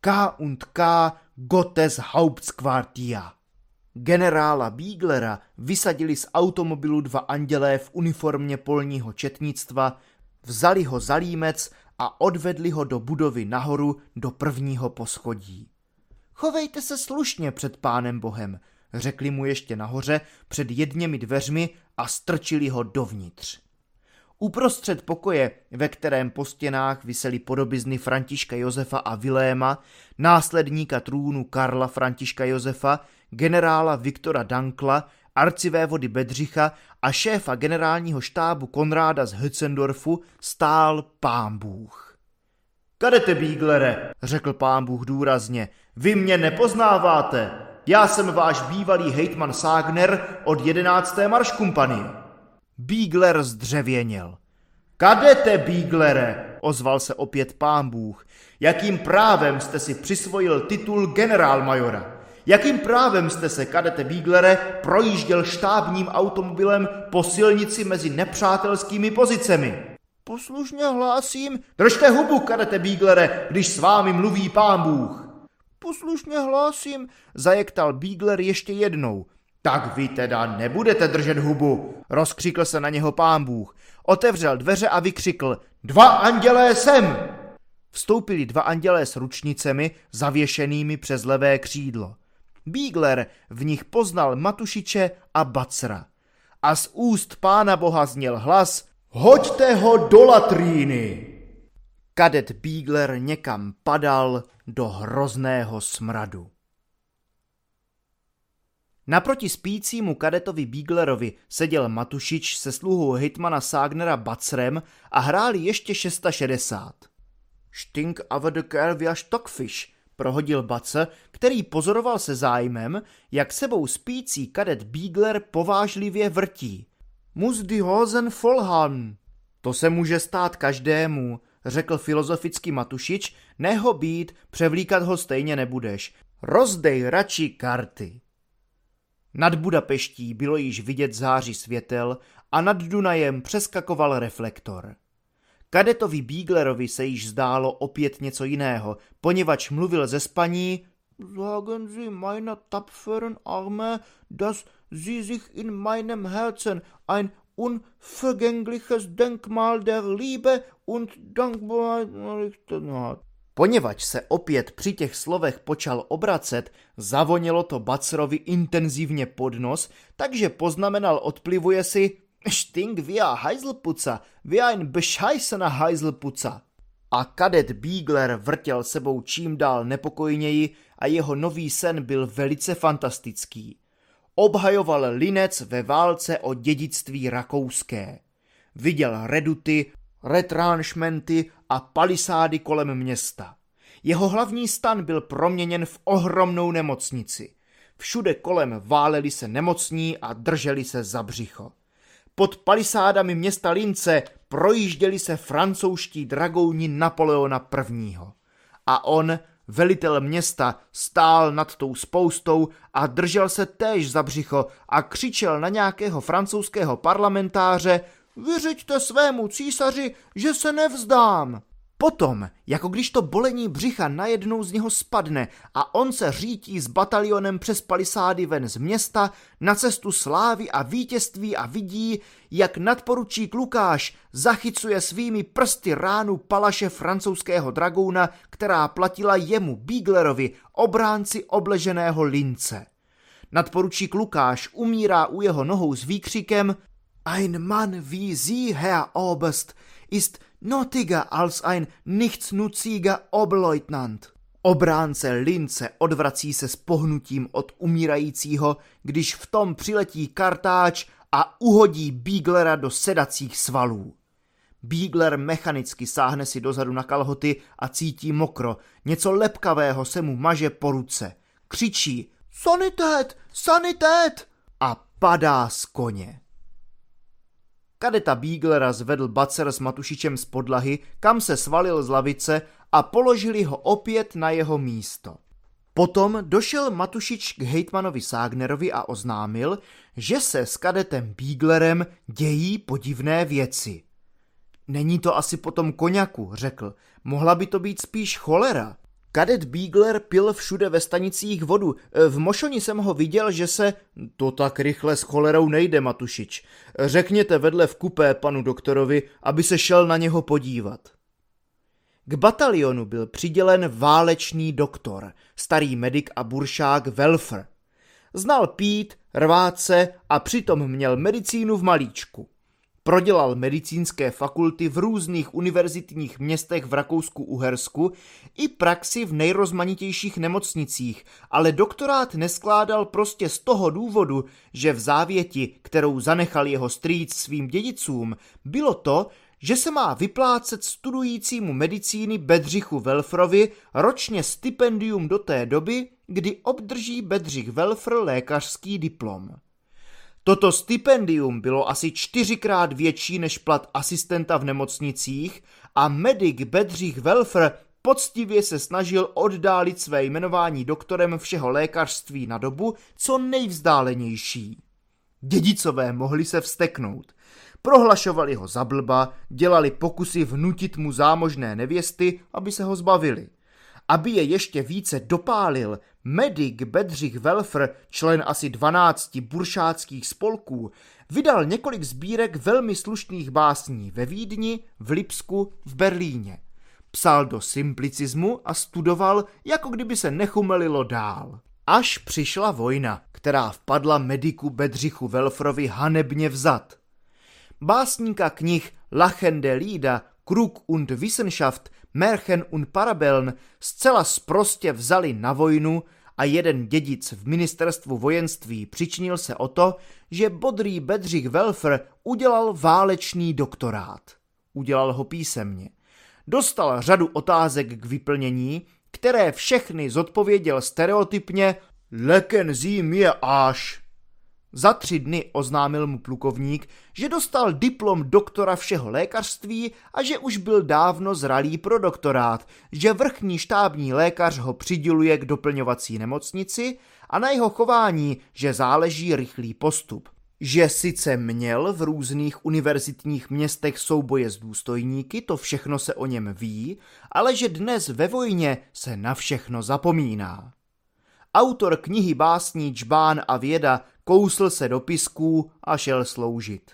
K&K Gottes Hauptquartier. Generála Bieglera vysadili z automobilu 2 andělé v uniformě polního četnictva, vzali ho za límec a odvedli ho do budovy nahoru do 1. poschodí. Chovejte se slušně před Pánem Bohem, řekli mu ještě nahoře před jedněmi dveřmi a strčili ho dovnitř. Uprostřed pokoje, ve kterém po stěnách visely podobizny Františka Josefa a Viléma, následníka trůnu Karla Františka Josefa, generála Viktora Dankla, arcivévody Bedřicha a šéfa generálního štábu Konráda z Hötzendorfu, stál Pán Bůh. Kadete Bieglere, řekl Pán Bůh důrazně, vy mě nepoznáváte. Já jsem váš bývalý hejtman Ságner od 11. marškumpanie. Biegler zdřevěněl. Kadete Bieglere, ozval se opět Pán Bůh. Jakým právem jste si přisvojil titul generálmajora? Jakým právem jste se, kadete Bieglere, projížděl štábním automobilem po silnici mezi nepřátelskými pozicemi? Poslušně hlásím. Držte hubu, kadete Bieglere, když s vámi mluví Pán Bůh. Poslušně hlásím, zajektal Biegler ještě jednou. Tak vy teda nebudete držet hubu, rozkřikl se na něho Pán Bůh. Otevřel dveře a vykřikl: 2 andělé sem! Vstoupili 2 andělé s ručnicemi zavěšenými přes levé křídlo. Biegler v nich poznal Matušiče a Bacra. A z úst Pána Boha zněl hlas: hoďte ho do latríny! Kadet Biegler někam padal do hrozného smradu. Naproti spícímu kadetovi Bieglerovi seděl Matušič se sluhou hejtmana Ságnera Bacrem a hráli ještě 660. Stink aber de Kerl wie Stockfish, prohodil Bacr, který pozoroval se zájmem, jak sebou spící kadet Biegler povážlivě vrtí. Muss die Hosen voll haben. To se může stát každému, řekl filozoficky Matušič, neho být, převlíkat ho stejně nebudeš. Rozdej radši karty. Nad Budapeští bylo již vidět záři světel a nad Dunajem přeskakoval reflektor. Kadetovi Bieglerovi se již zdálo opět něco jiného, poněvadž mluvil ze spaní: Sagen Sie meiner tapferen Arme, dass Sie sich in meinem Herzen ein unvergängliches Denkmal der Liebe und Dankbarkeit hat. Poněvadž se opět při těch slovech počal obracet, zavonělo to Bacrovi intenzivně pod nos, takže poznamenal odplivuje si: Stink wie a Heiselputzer, wie ein bescheißener Heiselputzer. A kadet Biegler vrtěl sebou čím dál nepokojněji a jeho nový sen byl velice fantastický. Obhajoval Linec ve válce o dědictví rakouské. Viděl reduty, retranšmenty a palisády kolem města. Jeho hlavní stan byl proměněn v ohromnou nemocnici. Všude kolem váleli se nemocní a drželi se za břicho. Pod palisádami města Lince projížděli se francouzští dragouni Napoleona I. A on, Velitel města stál nad tou spoustou a držel se též za břicho a křičel na nějakého francouzského parlamentáře: vyřiďte svému císaři, že se nevzdám. Potom, jako když to bolení břicha najednou z něho spadne a on se řítí s batalionem přes palisády ven z města na cestu slávy a vítězství a vidí, jak nadporučík Lukáš zachycuje svými prsty ránu palaše francouzského dragouna, která platila jemu, Biglerovi, obránci obleženého Lince. Nadporučík Lukáš umírá u jeho nohou s výkřikem: Ein Mann wie Sie, Herr Oberst, ist nottiger als ein nichtsnutziger Oberleutnant. Obránce Lince odvrací se s pohnutím od umírajícího, když v tom přiletí kartáč a uhodí Biglera do sedacích svalů. Bigler mechanicky sáhne si dozadu na kalhoty a cítí mokro, něco lepkavého se mu maže po ruce. Křičí: Sanitét! Sanitét! A padá z koně. Kadeta Biglera zvedl Bacer s Matušičem z podlahy, kam se svalil z lavice, a položili ho opět na jeho místo. Potom došel Matušič k hejtmanovi Ságnerovi a oznámil, že se s kadetem Biglerem dějí podivné věci. Není to asi potom koňaku, řekl, mohla by to být spíš cholera. Kadet Bigler pil všude ve stanicích vodu. V Mošoni jsem ho viděl, že se... To tak rychle s cholerou nejde, Matušič. Řekněte vedle v kupé panu doktorovi, aby se šel na něho podívat. K batalionu byl přidělen válečný doktor, starý medik a buršák Welfer. Znal pít, rvát se a přitom měl medicínu v malíčku. Prodělal medicínské fakulty v různých univerzitních městech v Rakousku-Uhersku i praxi v nejrozmanitějších nemocnicích, ale doktorát neskládal prostě z toho důvodu, že v závěti, kterou zanechal jeho strýc svým dědicům, bylo to, že se má vyplácet studujícímu medicíny Bedřichu Welferovi ročně stipendium do té doby, kdy obdrží Bedřich Welfer lékařský diplom. Toto stipendium bylo asi 4krát větší než plat asistenta v nemocnicích a medik Bedřich Welfer poctivě se snažil oddálit své jmenování doktorem všeho lékařství na dobu co nejvzdálenější. Dědicové mohli se vzteknout. Prohlašovali ho za blba, dělali pokusy vnutit mu zámožné nevěsty, aby se ho zbavili. Aby je ještě více dopálil, medik Bedřich Welfer, člen asi 12 buršáckých spolků, vydal několik sbírek velmi slušných básní ve Vídni, v Lipsku, v Berlíně. Psal do simplicismu a studoval, jako kdyby se nechumelilo dál. Až přišla vojna, která vpadla mediku Bedřichu Welferovi hanebně vzad. Básníka knih Lachende Lieder, Krug und Wissenschaft, Märchen und Parabeln zcela sprostě vzali na vojnu a jeden dědic v ministerstvu vojenství přičinil se o to, že bodrý Bedřich Welfer udělal válečný doktorát. Udělal ho písemně. Dostal řadu otázek k vyplnění, které všechny zodpověděl stereotypně Lecken Sie mir Arsch. Za 3 dny oznámil mu plukovník, že dostal diplom doktora všeho lékařství a že už byl dávno zralý pro doktorát, že vrchní štábní lékař ho přiděluje k doplňovací nemocnici a na jeho chování, že záleží rychlý postup. Že sice měl v různých univerzitních městech souboje s důstojníky, to všechno se o něm ví, ale že dnes ve vojně se na všechno zapomíná. Autor knihy básní Džbán a věda kousl se do pisků a šel sloužit.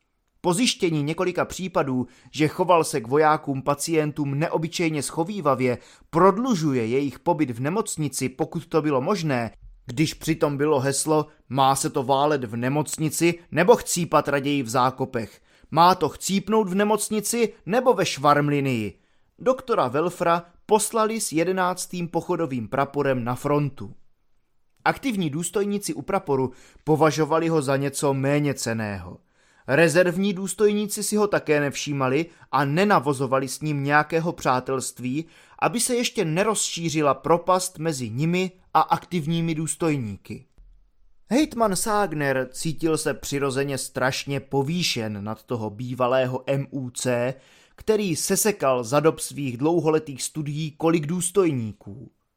Po zjištění několika případů, že choval se k vojákům pacientům neobyčejně schovívavě, prodlužuje jejich pobyt v nemocnici, pokud to bylo možné, když přitom bylo heslo má se to válet v nemocnici nebo chcípat raději v zákopech, má to chcípnout v nemocnici nebo ve švarmlinii. Doktora Welfera poslali s 11. pochodovým praporem na frontu. Aktivní důstojníci u praporu považovali ho za něco méně cenného. Rezervní důstojníci si ho také nevšímali a nenavozovali s ním nějakého přátelství, aby se ještě nerozšířila propast mezi nimi a aktivními důstojníky. Hejtman Ságner cítil se přirozeně strašně povýšen nad toho bývalého MUC, který sesekal za dob svých dlouholetých studií kolik důstojníků.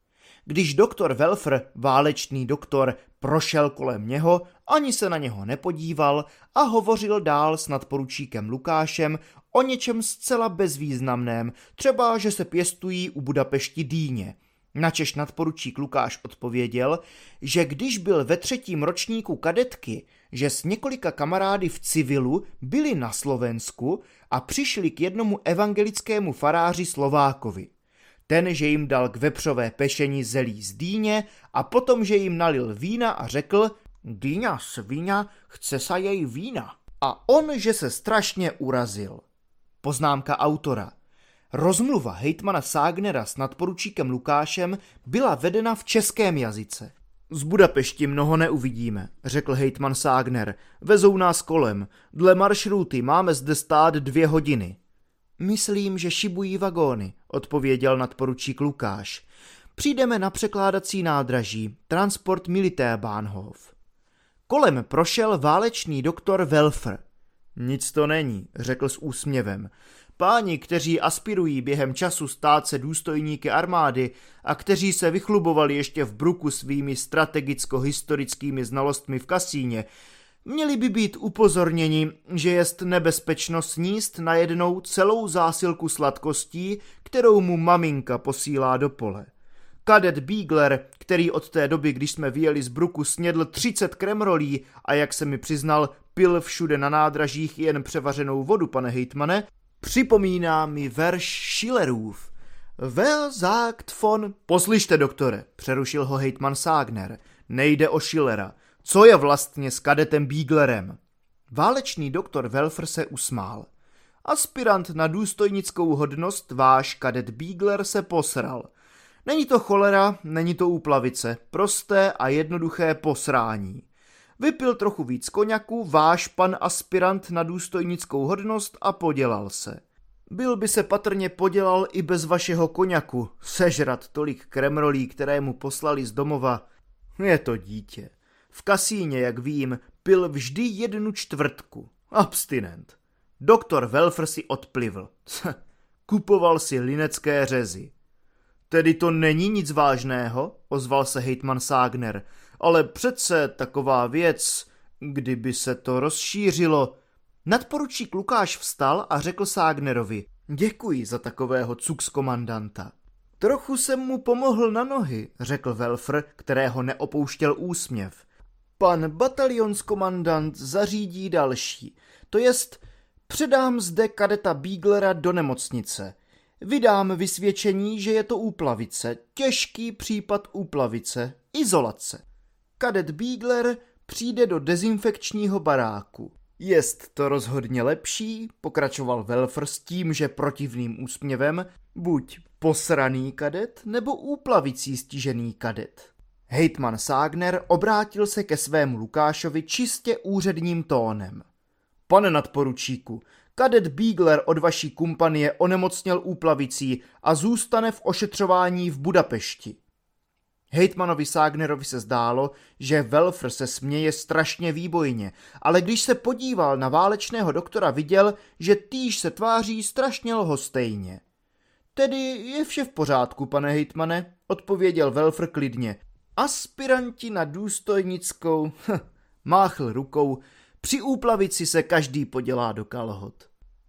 Když doktor Welfer, válečný doktor, prošel kolem něho, ani se na něho nepodíval a hovořil dál s nadporučíkem Lukášem o něčem zcela bezvýznamném, třeba že se pěstují u Budapešti dýně. Načež nadporučík Lukáš odpověděl, že když byl ve 3. ročníku kadetky, že s několika kamarády v civilu byli na Slovensku a přišli k jednomu evangelickému faráři Slovákovi. Ten, že jim dal k vepřové pešeni zelí z dýně a potom, že jim nalil vína a řekl: "Dýňa svíňa, chce sa jej vína." A on, že se strašně urazil. Poznámka autora. Rozmluva hejtmana Ságnera s nadporučíkem Lukášem byla vedena v českém jazyce. Z Budapešti mnoho neuvidíme, řekl hejtman Ságner. Vezou nás kolem. Dle maršruty máme zde stát 2 hodiny. Myslím, že šibují vagóny, odpověděl nadporučík Lukáš. Přijdeme na překládací nádraží, Transport Militärbahnhof. Kolem prošel válečný doktor Welfer. Nic to není, řekl s úsměvem. Páni, kteří aspirují během času stát se důstojníky armády a kteří se vychlubovali ještě v bruku svými strategicko-historickými znalostmi v kasíně, měli by být upozorněni, že jest nebezpečno sníst najednou celou zásilku sladkostí, kterou mu maminka posílá do pole. Kadet Bígler, který od té doby, když jsme vyjeli z bruku, snědl 30 kremrolí a jak se mi přiznal, pil všude na nádražích jen převařenou vodu, pane hejtmane, připomíná mi verš Schillerův. Wer sagt von... Poslyšte, doktore, přerušil ho hejtman Ságner. Nejde o Schillera. Co je vlastně s kadetem Bíglerem? Válečný doktor Welfer se usmál. Aspirant na důstojnickou hodnost váš kadet Bígler se posral. Není to cholera, není to úplavice, prosté a jednoduché posrání. Vypil trochu víc koňaku, váš pan aspirant na důstojnickou hodnost a podělal se. Byl by se patrně podělal i bez vašeho koňaku, sežrat tolik kremrolí, které mu poslali z domova. Je to dítě. V kasíně, jak vím, pil vždy 1/4. Abstinent. Doktor Welfer si odplivl. Kupoval si linecké řezy. Tedy to není nic vážného, ozval se hejtman Ságner, ale přece taková věc, kdyby se to rozšířilo. Nadporučík Lukáš vstal a řekl Ságnerovi: děkuji za takového cukskomandanta. Trochu jsem mu pomohl na nohy, řekl Welfer, kterého neopouštěl úsměv. Pan batalionskomandant zařídí další, to jest předám zde kadeta Bíglera do nemocnice. Vydám vysvědčení, že je to úplavice, těžký případ úplavice, izolace. Kadet Bígler přijde do dezinfekčního baráku. Jest to rozhodně lepší, pokračoval Welfer s tím, že protivným úsměvem, buď posraný kadet, nebo úplavicí stižený kadet. Hejtman Ságner obrátil se ke svému Lukášovi čistě úředním tónem. Pane nadporučíku, kadet Bígler od vaší kompanie onemocněl úplavicí a zůstane v ošetřování v Budapešti. Hejtmanovi Ságnerovi se zdálo, že Welfer se směje strašně výbojně, ale když se podíval na válečného doktora, viděl, že týž se tváří strašně lhostejně. Tedy je vše v pořádku, pane hejtmane, odpověděl Welfer klidně. Aspiranti na důstojnickou, máchl rukou, při úplavici se každý podělá do kalhot.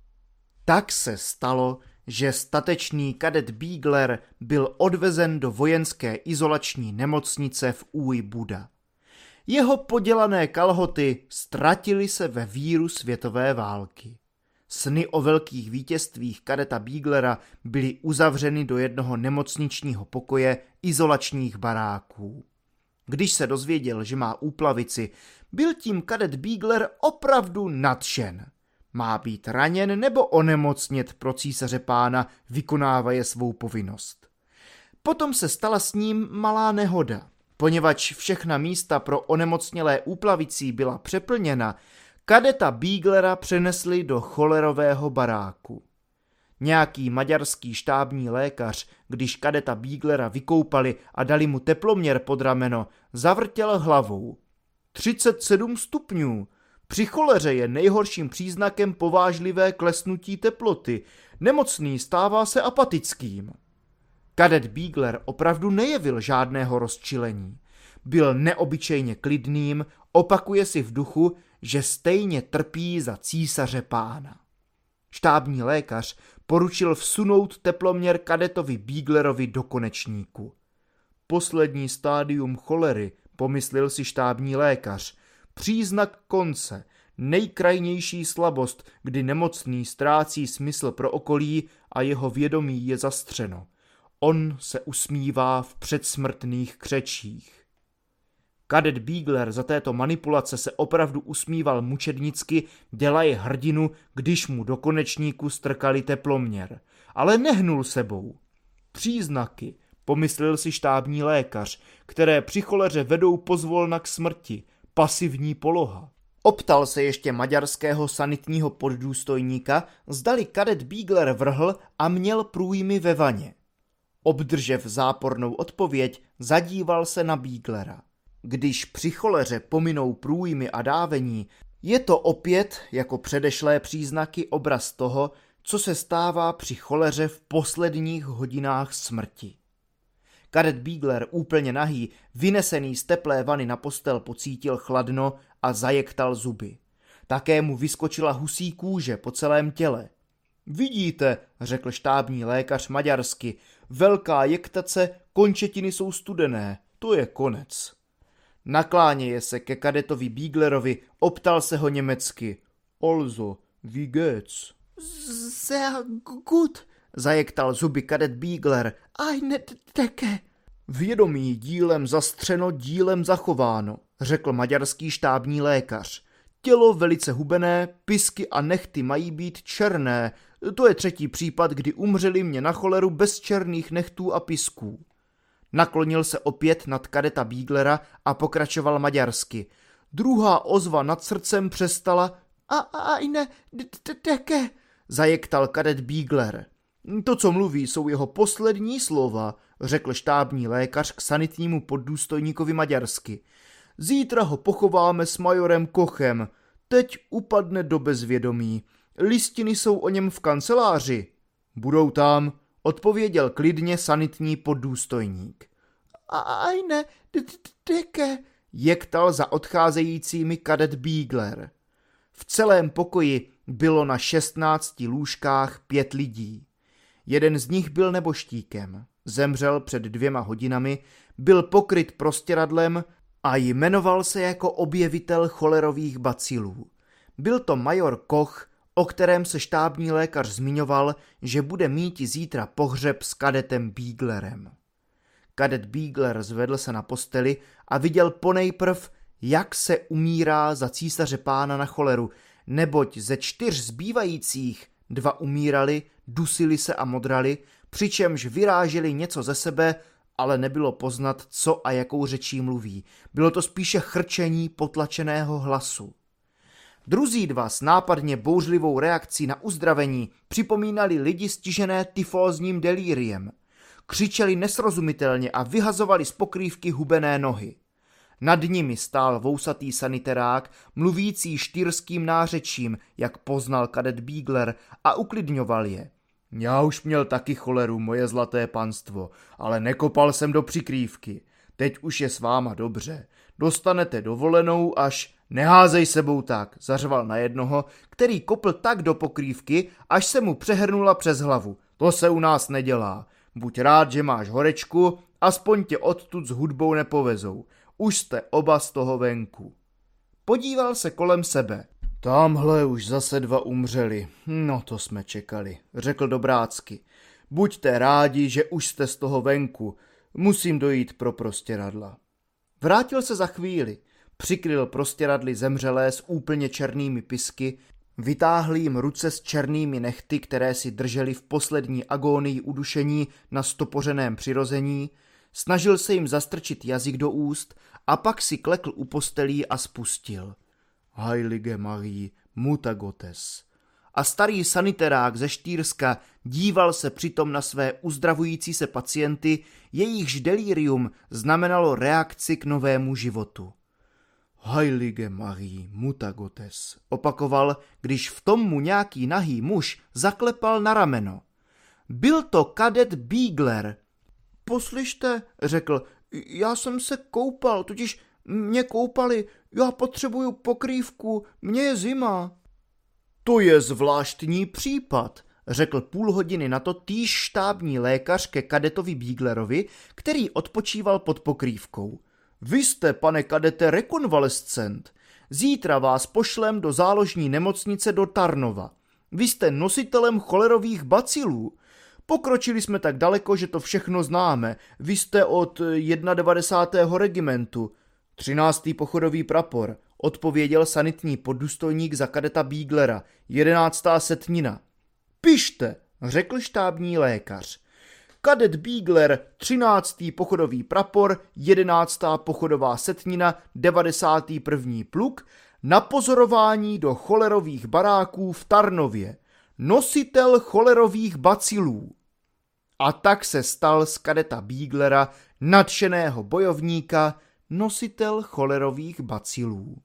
Tak se stalo, že statečný kadet Bígler byl odvezen do vojenské izolační nemocnice v Új Buda. Jeho podělané kalhoty ztratily se ve víru světové války. Sny o velkých vítězstvích kadeta Bíglera byly uzavřeny do jednoho nemocničního pokoje izolačních baráků. Když se dozvěděl, že má úplavici, byl tím kadet Bígler opravdu nadšen. Má být raněn nebo onemocnět pro císaře pána, vykonávaje svou povinnost. Potom se stala s ním malá nehoda. Poněvadž všechna místa pro onemocnělé úplavicí byla přeplněna, kadeta Bíglera přenesli do cholerového baráku. Nějaký maďarský štábní lékař, když kadeta Bíglera vykoupali a dali mu teploměr pod rameno, zavrtěl hlavou. 37 stupňů. Při choleře je nejhorším příznakem povážlivé klesnutí teploty. Nemocný stává se apatickým. Kadet Bígler opravdu nejevil žádného rozčilení. Byl neobyčejně klidným, opakuje si v duchu, že stejně trpí za císaře pána. Štábní lékař poručil vsunout teploměr kadetovi Bíglerovi do konečníku. Poslední stádium cholery, pomyslel si štábní lékař. Příznak konce, nejkrajnější slabost, kdy nemocný ztrácí smysl pro okolí a jeho vědomí je zastřeno. On se usmívá v předsmrtných křečích. Kadet Bígler za této manipulace se opravdu usmíval mučednicky, dělaje hrdinu, když mu do konečníku strkali teploměr. Ale nehnul sebou. Příznaky, pomyslel si štábní lékař, které při choleře vedou pozvolna k smrti, pasivní poloha. Optal se ještě maďarského sanitního poddůstojníka, zdali kadet Bígler vrhl a měl průjmy ve vaně. Obdržev zápornou odpověď, zadíval se na Bíglera. Když při choleře pominou průjmy a dávení, je to opět, jako předešlé příznaky, obraz toho, co se stává při choleře v posledních hodinách smrti. Kadet Bígler, úplně nahý, vynesený z teplé vany na postel, pocítil chladno a zajektal zuby. Také mu vyskočila husí kůže po celém těle. Vidíte, řekl štábní lékař maďarsky, velká jektace, končetiny jsou studené, to je konec. Nakláněje se ke kadetovi Bíglerovi, optal se ho německy. Also, wie geht's? Sehr gut, zajektal zuby kadet Bígler. Eine Decke. Vědomí dílem zastřeno, dílem zachováno, řekl maďarský štábní lékař. Tělo velice hubené, pisky a nehty mají být černé. To je třetí případ, kdy umřeli mě na choleru bez černých nehtů a pisků. Naklonil se opět nad kadeta Bíglera a pokračoval maďarsky. Druhá ozva nad srdcem přestala. Eine Decke, zajektal kadet Bígler. To, co mluví, jsou jeho poslední slova, řekl štábní lékař k sanitnímu poddůstojníkovi maďarsky. Zítra ho pochováme s majorem Kochem. Teď upadne do bezvědomí. Listiny jsou o něm v kanceláři. Budou tam, odpověděl klidně sanitní poddůstojník. Eine Decke, jektal za odcházejícími kadet Bígler. V celém pokoji bylo na 16 lůžkách 5 lidí. Jeden z nich byl neboštíkem. Zemřel před 2 hodinami, byl pokryt prostěradlem a jmenoval se jako objevitel cholerových bacilů. Byl to major Koch, o kterém se štábní lékař zmiňoval, že bude míti zítra pohřeb s kadetem Bíglerem. Kadet Bígler zvedl se na posteli a viděl ponejprv, jak se umírá za císaře pána na choleru, neboť ze 4 zbývajících 2 umírali, dusili se a modrali, přičemž vyráželi něco ze sebe, ale nebylo poznat, co a jakou řečí mluví. Bylo to spíše chrčení potlačeného hlasu. Druzí 2 s nápadně bouřlivou reakcí na uzdravení připomínali lidi stižené tyfózním delíriem. Křičeli nesrozumitelně a vyhazovali z pokrývky hubené nohy. Nad nimi stál vousatý saniterák, mluvící štýrským nářečím, jak poznal kadet Bígler, a uklidňoval je. Já už měl taky choleru, moje zlaté panstvo, ale nekopal jsem do přikrývky. Teď už je s váma dobře. Dostanete dovolenou, až... Neházej sebou tak, zařval na jednoho, který kopl tak do pokrývky, až se mu přehrnula přes hlavu. To se u nás nedělá. Buď rád, že máš horečku, aspoň tě odtud s hudbou nepovezou. Už jste oba z toho venku. Podíval se kolem sebe. Tamhle už zase 2 umřeli. No to jsme čekali, řekl dobrácky. Buďte rádi, že už jste z toho venku. Musím dojít pro prostěradla. Vrátil se za chvíli. Přikryl prostěradly zemřelé s úplně černými pisky, vytáhl jim ruce s černými nehty, které si drželi v poslední agónii udušení na stopořeném přirození, snažil se jim zastrčit jazyk do úst a pak si klekl u postelí a spustil. Heilige Marie, muta Gottes. A starý saniterák ze Štýrska díval se přitom na své uzdravující se pacienty, jejichž delirium znamenalo reakci k novému životu. Heilige Marie, muta Gottes, opakoval, když v tom mu nějaký nahý muž zaklepal na rameno. Byl to kadet Bígler. Poslyšte, řekl, já jsem se koupal, totiž mě koupali, já potřebuju pokrývku, mně je zima. To je zvláštní případ, řekl půl hodiny na to týž štábní lékař ke kadetovi Bíglerovi, který odpočíval pod pokrývkou. Vy jste, pane kadete, rekonvalescent. Zítra vás pošlem do záložní nemocnice do Tarnova. Vy jste nositelem cholerových bacilů. Pokročili jsme tak daleko, že to všechno známe. Vy jste od 91. regimentu. 13. pochodový prapor, odpověděl sanitní poddůstojník za kadeta Bíglera, 11. setnina. Pište, řekl štábní lékař. Kadet Bígler, 13. pochodový prapor, 11. pochodová setnina, 91. pluk, na pozorování do cholerových baráků v Tarnově. Nositel cholerových bacilů. A tak se stal z kadeta Bíglera nadšeného bojovníka nositel cholerových bacilů.